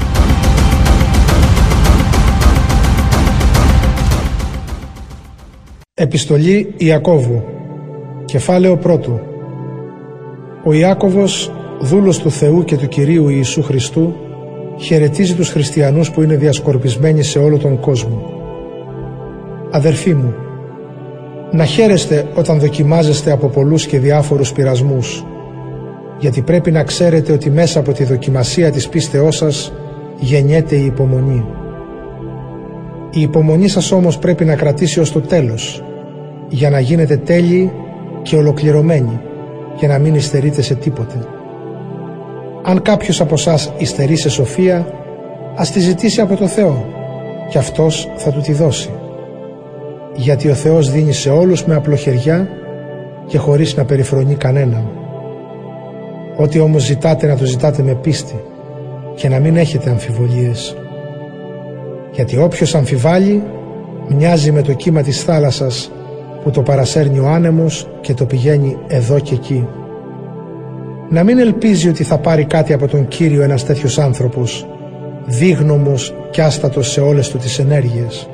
Επιστολή Ιακώβου, κεφάλαιο πρώτο. Ο Ιάκωβος, δούλος του Θεού και του Κυρίου Ιησού Χριστού, χαιρετίζει τους χριστιανούς που είναι διασκορπισμένοι σε όλο τον κόσμο. Αδερφοί μου, να χαίρεστε όταν δοκιμάζεστε από πολλούς και διάφορους πειρασμούς, γιατί πρέπει να ξέρετε ότι μέσα από τη δοκιμασία της πίστεώς σας γεννιέται η υπομονή. Η υπομονή σας όμως πρέπει να κρατήσει ως το τέλος, για να γίνετε τέλειοι και ολοκληρωμένοι, για να μην υστερείτε σε τίποτε. Αν κάποιος από εσάς υστερεί σε σοφία, ας τη ζητήσει από το Θεό, και Αυτός θα του τη δώσει. Γιατί ο Θεός δίνει σε όλους με απλοχεριά και χωρίς να περιφρονεί κανέναν. Ό,τι όμως ζητάτε, να το ζητάτε με πίστη και να μην έχετε αμφιβολίες. Γιατί όποιος αμφιβάλλει μοιάζει με το κύμα της θάλασσας που το παρασέρνει ο άνεμος και το πηγαίνει εδώ και εκεί. Να μην ελπίζει ότι θα πάρει κάτι από τον Κύριο ένας τέτοιος άνθρωπος, δίγνωμος και άστατος σε όλες του τις ενέργειες.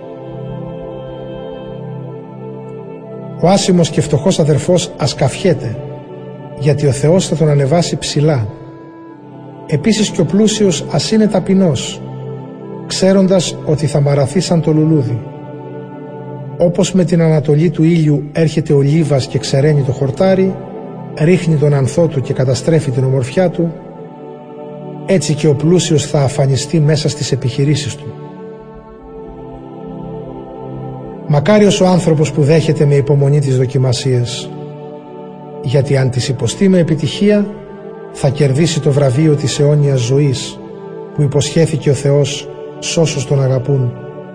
Ο άσημος και φτωχός αδερφός ας καυχέται, γιατί ο Θεός θα τον ανεβάσει ψηλά. Επίσης και ο πλούσιος ας είναι ταπεινός, ξέροντας ότι θα μαραθεί σαν το λουλούδι. Όπως με την ανατολή του ήλιου έρχεται ο λίβας και ξεραίνει το χορτάρι, ρίχνει τον ανθό του και καταστρέφει την ομορφιά του, έτσι και ο πλούσιος θα αφανιστεί μέσα στις επιχειρήσεις του. Μακάριος ο άνθρωπος που δέχεται με υπομονή τις δοκιμασίες, γιατί αν τις υποστεί με επιτυχία θα κερδίσει το βραβείο της αιώνιας ζωής που υποσχέθηκε ο Θεός σ' όσους τον αγαπούν.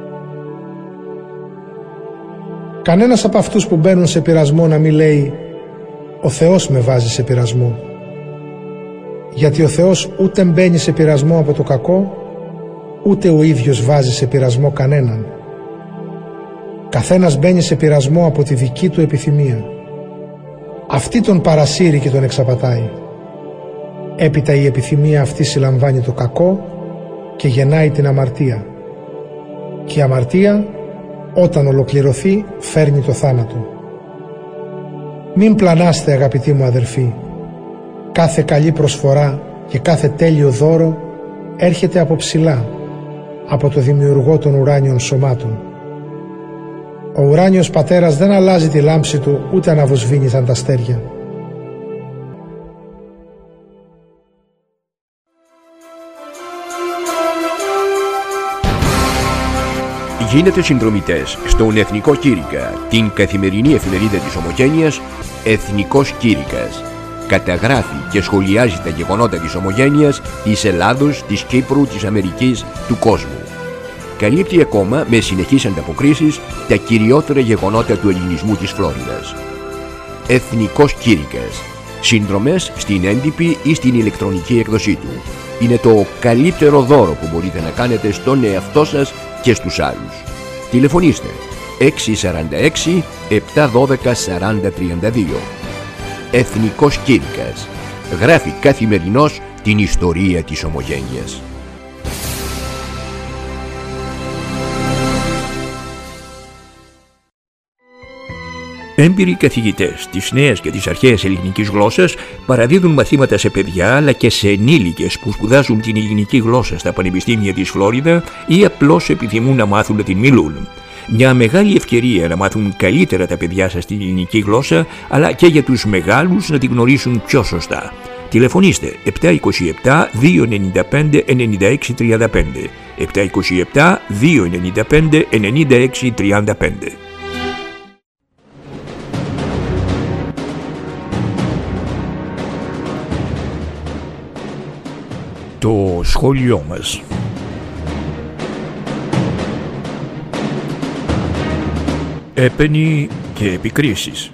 Κανένας από αυτούς που μπαίνουν σε πειρασμό να μην λέει «Ο Θεός με βάζει σε πειρασμό», γιατί ο Θεός ούτε μπαίνει σε πειρασμό από το κακό, ούτε ο ίδιος βάζει σε πειρασμό κανέναν. Καθένας μπαίνει σε πειρασμό από τη δική του επιθυμία. Αυτή τον παρασύρει και τον εξαπατάει. Έπειτα η επιθυμία αυτή συλλαμβάνει το κακό και γεννάει την αμαρτία. Και η αμαρτία, όταν ολοκληρωθεί, φέρνει το θάνατο. Μην πλανάστε, αγαπητοί μου αδερφοί. Κάθε καλή προσφορά και κάθε τέλειο δώρο έρχεται από ψηλά, από το δημιουργό των ουράνιων σωμάτων. Ο ουράνιος πατέρας δεν αλλάζει τη λάμψη του, ούτε αναβοσβήνει σαν τα αστέρια. Γίνετε συνδρομητές στον Εθνικό Κήρυκα, την καθημερινή εφημερίδα της Ομογένειας Εθνικός Κήρυκας. Καταγράφει και σχολιάζει τα γεγονότα της Ομογένειας, της Ελλάδος, της Κύπρου, της Αμερικής, του κόσμου. Καλύπτει ακόμα με συνεχείς ανταποκρίσεις τα κυριότερα γεγονότα του ελληνισμού της Φλόριδας. Εθνικός Κήρυκας. Συνδρομές στην έντυπη ή στην ηλεκτρονική έκδοσή του. Είναι το καλύτερο δώρο που μπορείτε να κάνετε στον εαυτό σας και στους άλλους. Τηλεφωνήστε έξι τέσσερα έξι επτά ένα δύο σαράντα τριάντα δύο. Εθνικός Κήρυκας. Γράφει καθημερινώς την ιστορία της Ομογένειας. Έμπειροι καθηγητές της νέας και της αρχαίας ελληνικής γλώσσας παραδίδουν μαθήματα σε παιδιά αλλά και σε ενήλικες που σπουδάζουν την ελληνική γλώσσα στα πανεπιστήμια της Φλόριδα ή απλώς επιθυμούν να μάθουν να την μιλούν. Μια μεγάλη ευκαιρία να μάθουν καλύτερα τα παιδιά σας την ελληνική γλώσσα, αλλά και για τους μεγάλους να την γνωρίσουν πιο σωστά. Τηλεφωνήστε επτά δύο επτά δύο εννιά πέντε εννιά έξι τρία πέντε, επτά δύο επτά δύο εννιά πέντε εννιά έξι τρία πέντε. Το σχόλιο μας. Έπαινοι και επικρίσεις.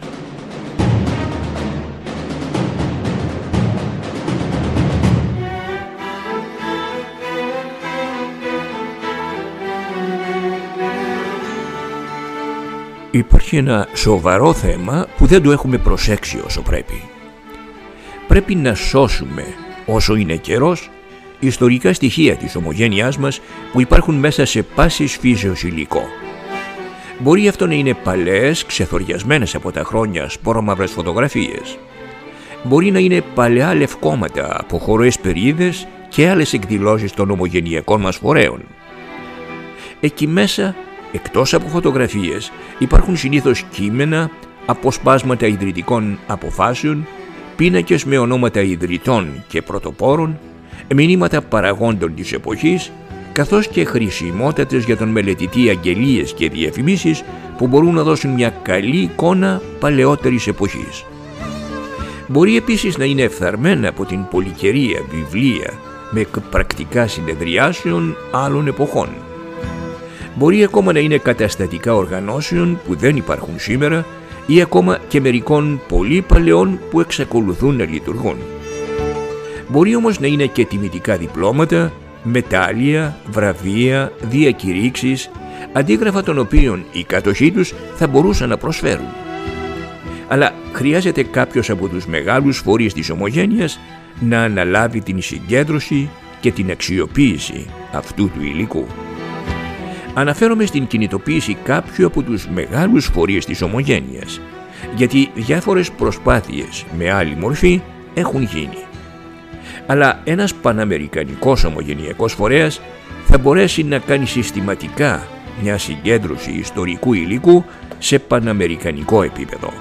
Υπάρχει ένα σοβαρό θέμα που δεν το έχουμε προσέξει όσο πρέπει. Πρέπει να σώσουμε, όσο είναι καιρός, ιστορικά στοιχεία της ομογένειάς μας που υπάρχουν μέσα σε πάσης φύσεως υλικό. Μπορεί αυτό να είναι παλαιές, ξεθοριασμένες από τα χρόνια σπορομαύρες φωτογραφίες. Μπορεί να είναι παλαιά λευκόματα από χορές περίδες και άλλες εκδηλώσεις των ομογενειακών μας φορέων. Εκεί μέσα, εκτός από φωτογραφίες, υπάρχουν συνήθως κείμενα, αποσπάσματα ιδρυτικών αποφάσεων, πίνακες με ονόματα ιδρυτών και πρωτοπόρων, μηνύματα παραγόντων της εποχής, καθώς και χρησιμότατες για τον μελετητή αγγελίες και διαφημίσεις που μπορούν να δώσουν μια καλή εικόνα παλαιότερης εποχής. Μπορεί επίσης να είναι εφθαρμένα από την πολυκαιρία βιβλία με πρακτικά συνεδριάσεων άλλων εποχών. Μπορεί ακόμα να είναι καταστατικά οργανώσεων που δεν υπάρχουν σήμερα ή ακόμα και μερικών πολύ παλαιών που εξακολουθούν να λειτουργούν. Μπορεί όμως να είναι και τιμητικά διπλώματα, μετάλλια, βραβεία, διακηρύξεις, αντίγραφα των οποίων οι κάτοχοί τους θα μπορούσαν να προσφέρουν. Αλλά χρειάζεται κάποιος από τους μεγάλους φορείς της ομογένειας να αναλάβει την συγκέντρωση και την αξιοποίηση αυτού του υλικού. Αναφέρομαι στην κινητοποίηση κάποιου από τους μεγάλους φορείς της ομογένειας, γιατί διάφορες προσπάθειες με άλλη μορφή έχουν γίνει. Αλλά ένας παναμερικανικός ομογενειακός φορέας θα μπορέσει να κάνει συστηματικά μια συγκέντρωση ιστορικού υλικού σε παναμερικανικό επίπεδο.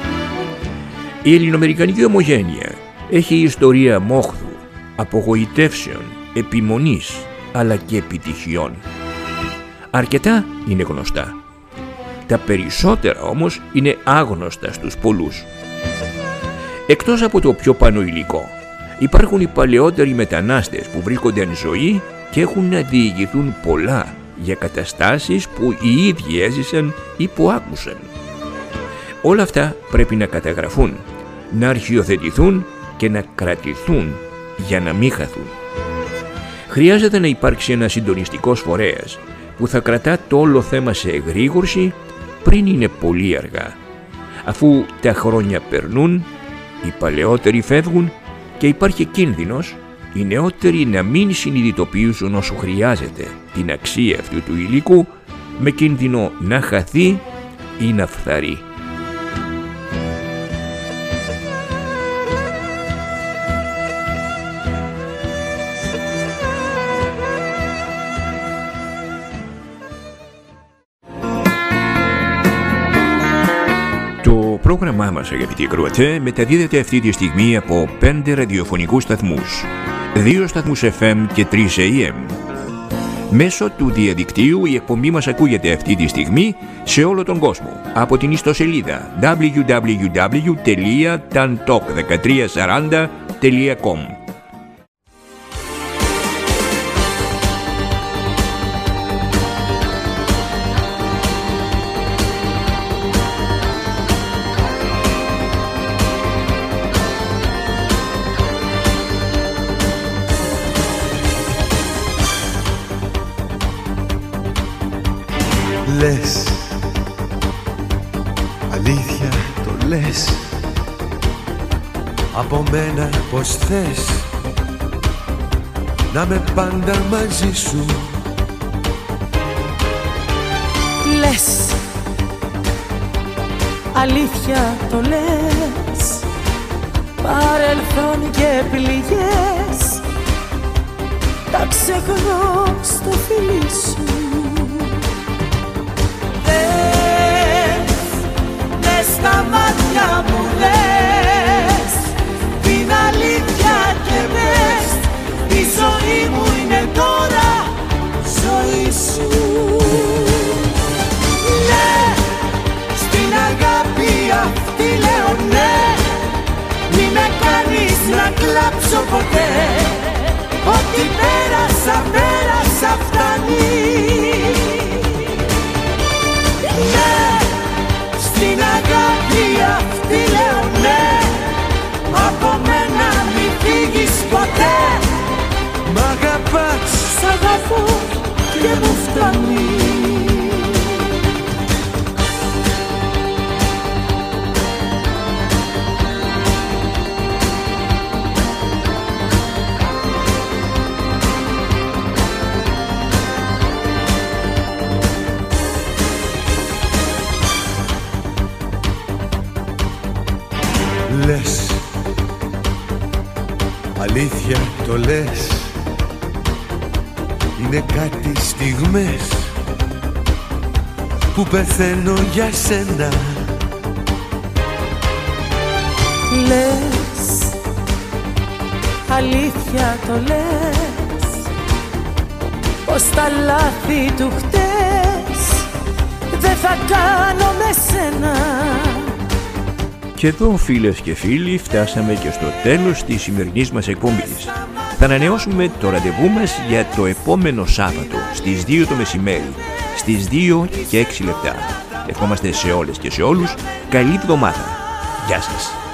Η ελληνοαμερικανική ομογένεια έχει ιστορία μόχθου, απογοητεύσεων, επιμονής αλλά και επιτυχιών. Αρκετά είναι γνωστά. Τα περισσότερα όμως είναι άγνωστα στους πολλούς. Εκτός από το πιο πάνω υλικό, υπάρχουν οι παλαιότεροι μετανάστες που βρίσκονται εν ζωή και έχουν να διηγηθούν πολλά για καταστάσεις που οι ίδιοι έζησαν ή που άκουσαν. Όλα αυτά πρέπει να καταγραφούν, να αρχιοθετηθούν και να κρατηθούν για να μην χαθούν. Χρειάζεται να υπάρξει ένας συντονιστικός φορέας που θα κρατά το όλο θέμα σε εγρήγορση πριν είναι πολύ αργά, αφού τα χρόνια περνούν, οι παλαιότεροι φεύγουν και υπάρχει κίνδυνος οι νεότεροι να μην συνειδητοποιήσουν όσο χρειάζεται την αξία αυτού του υλικού, με κίνδυνο να χαθεί ή να φθαρεί. Το πρόγραμμά μας, αγαπητοί ακροατές, μεταδίδεται αυτή τη στιγμή από πέντε ραδιοφωνικούς σταθμούς, δύο σταθμούς εφ εμ και τρεις έι εμ. Μέσω του διαδικτύου η εκπομπή μας ακούγεται αυτή τη στιγμή σε όλο τον κόσμο από την ιστοσελίδα ντάμπλιου ντάμπλιου ντάμπλιου τελεία ταντοκ δεκατρία σαράντα τελεία κομ. Λες, αλήθεια το λες, από μένα πως θες να με πάντα μαζί σου. Λες, αλήθεια το λες, παρελθόν και πληγές τα ξεχνώ στο φιλί σου. Στα μάτια μου λες την αλήθεια και πες, η ζωή μου είναι τώρα ζωή σου. Ναι, στην αγάπη αυτή λέω ναι, μη με κάνεις να κλάψω ποτέ, ό,τι πέρασα πέρασα φτάνει. Ναι, και μου φτάνει. Λες, αλήθεια το λες, είναι κάτι στιγμές που πεθαίνω για σένα. Λες, αλήθεια το λες, πως τα λάθη του χτες δεν θα κάνω με σένα. Και εδώ, φίλες και φίλοι, φτάσαμε και στο τέλος της σημερινής μας εκπομπής. Θα ανανεώσουμε το ραντεβού μας για το επόμενο Σάββατο στις δύο το μεσημέρι, στις δύο και έξι λεπτά. Ευχόμαστε σε όλες και σε όλους καλή εβδομάδα. Γεια σας.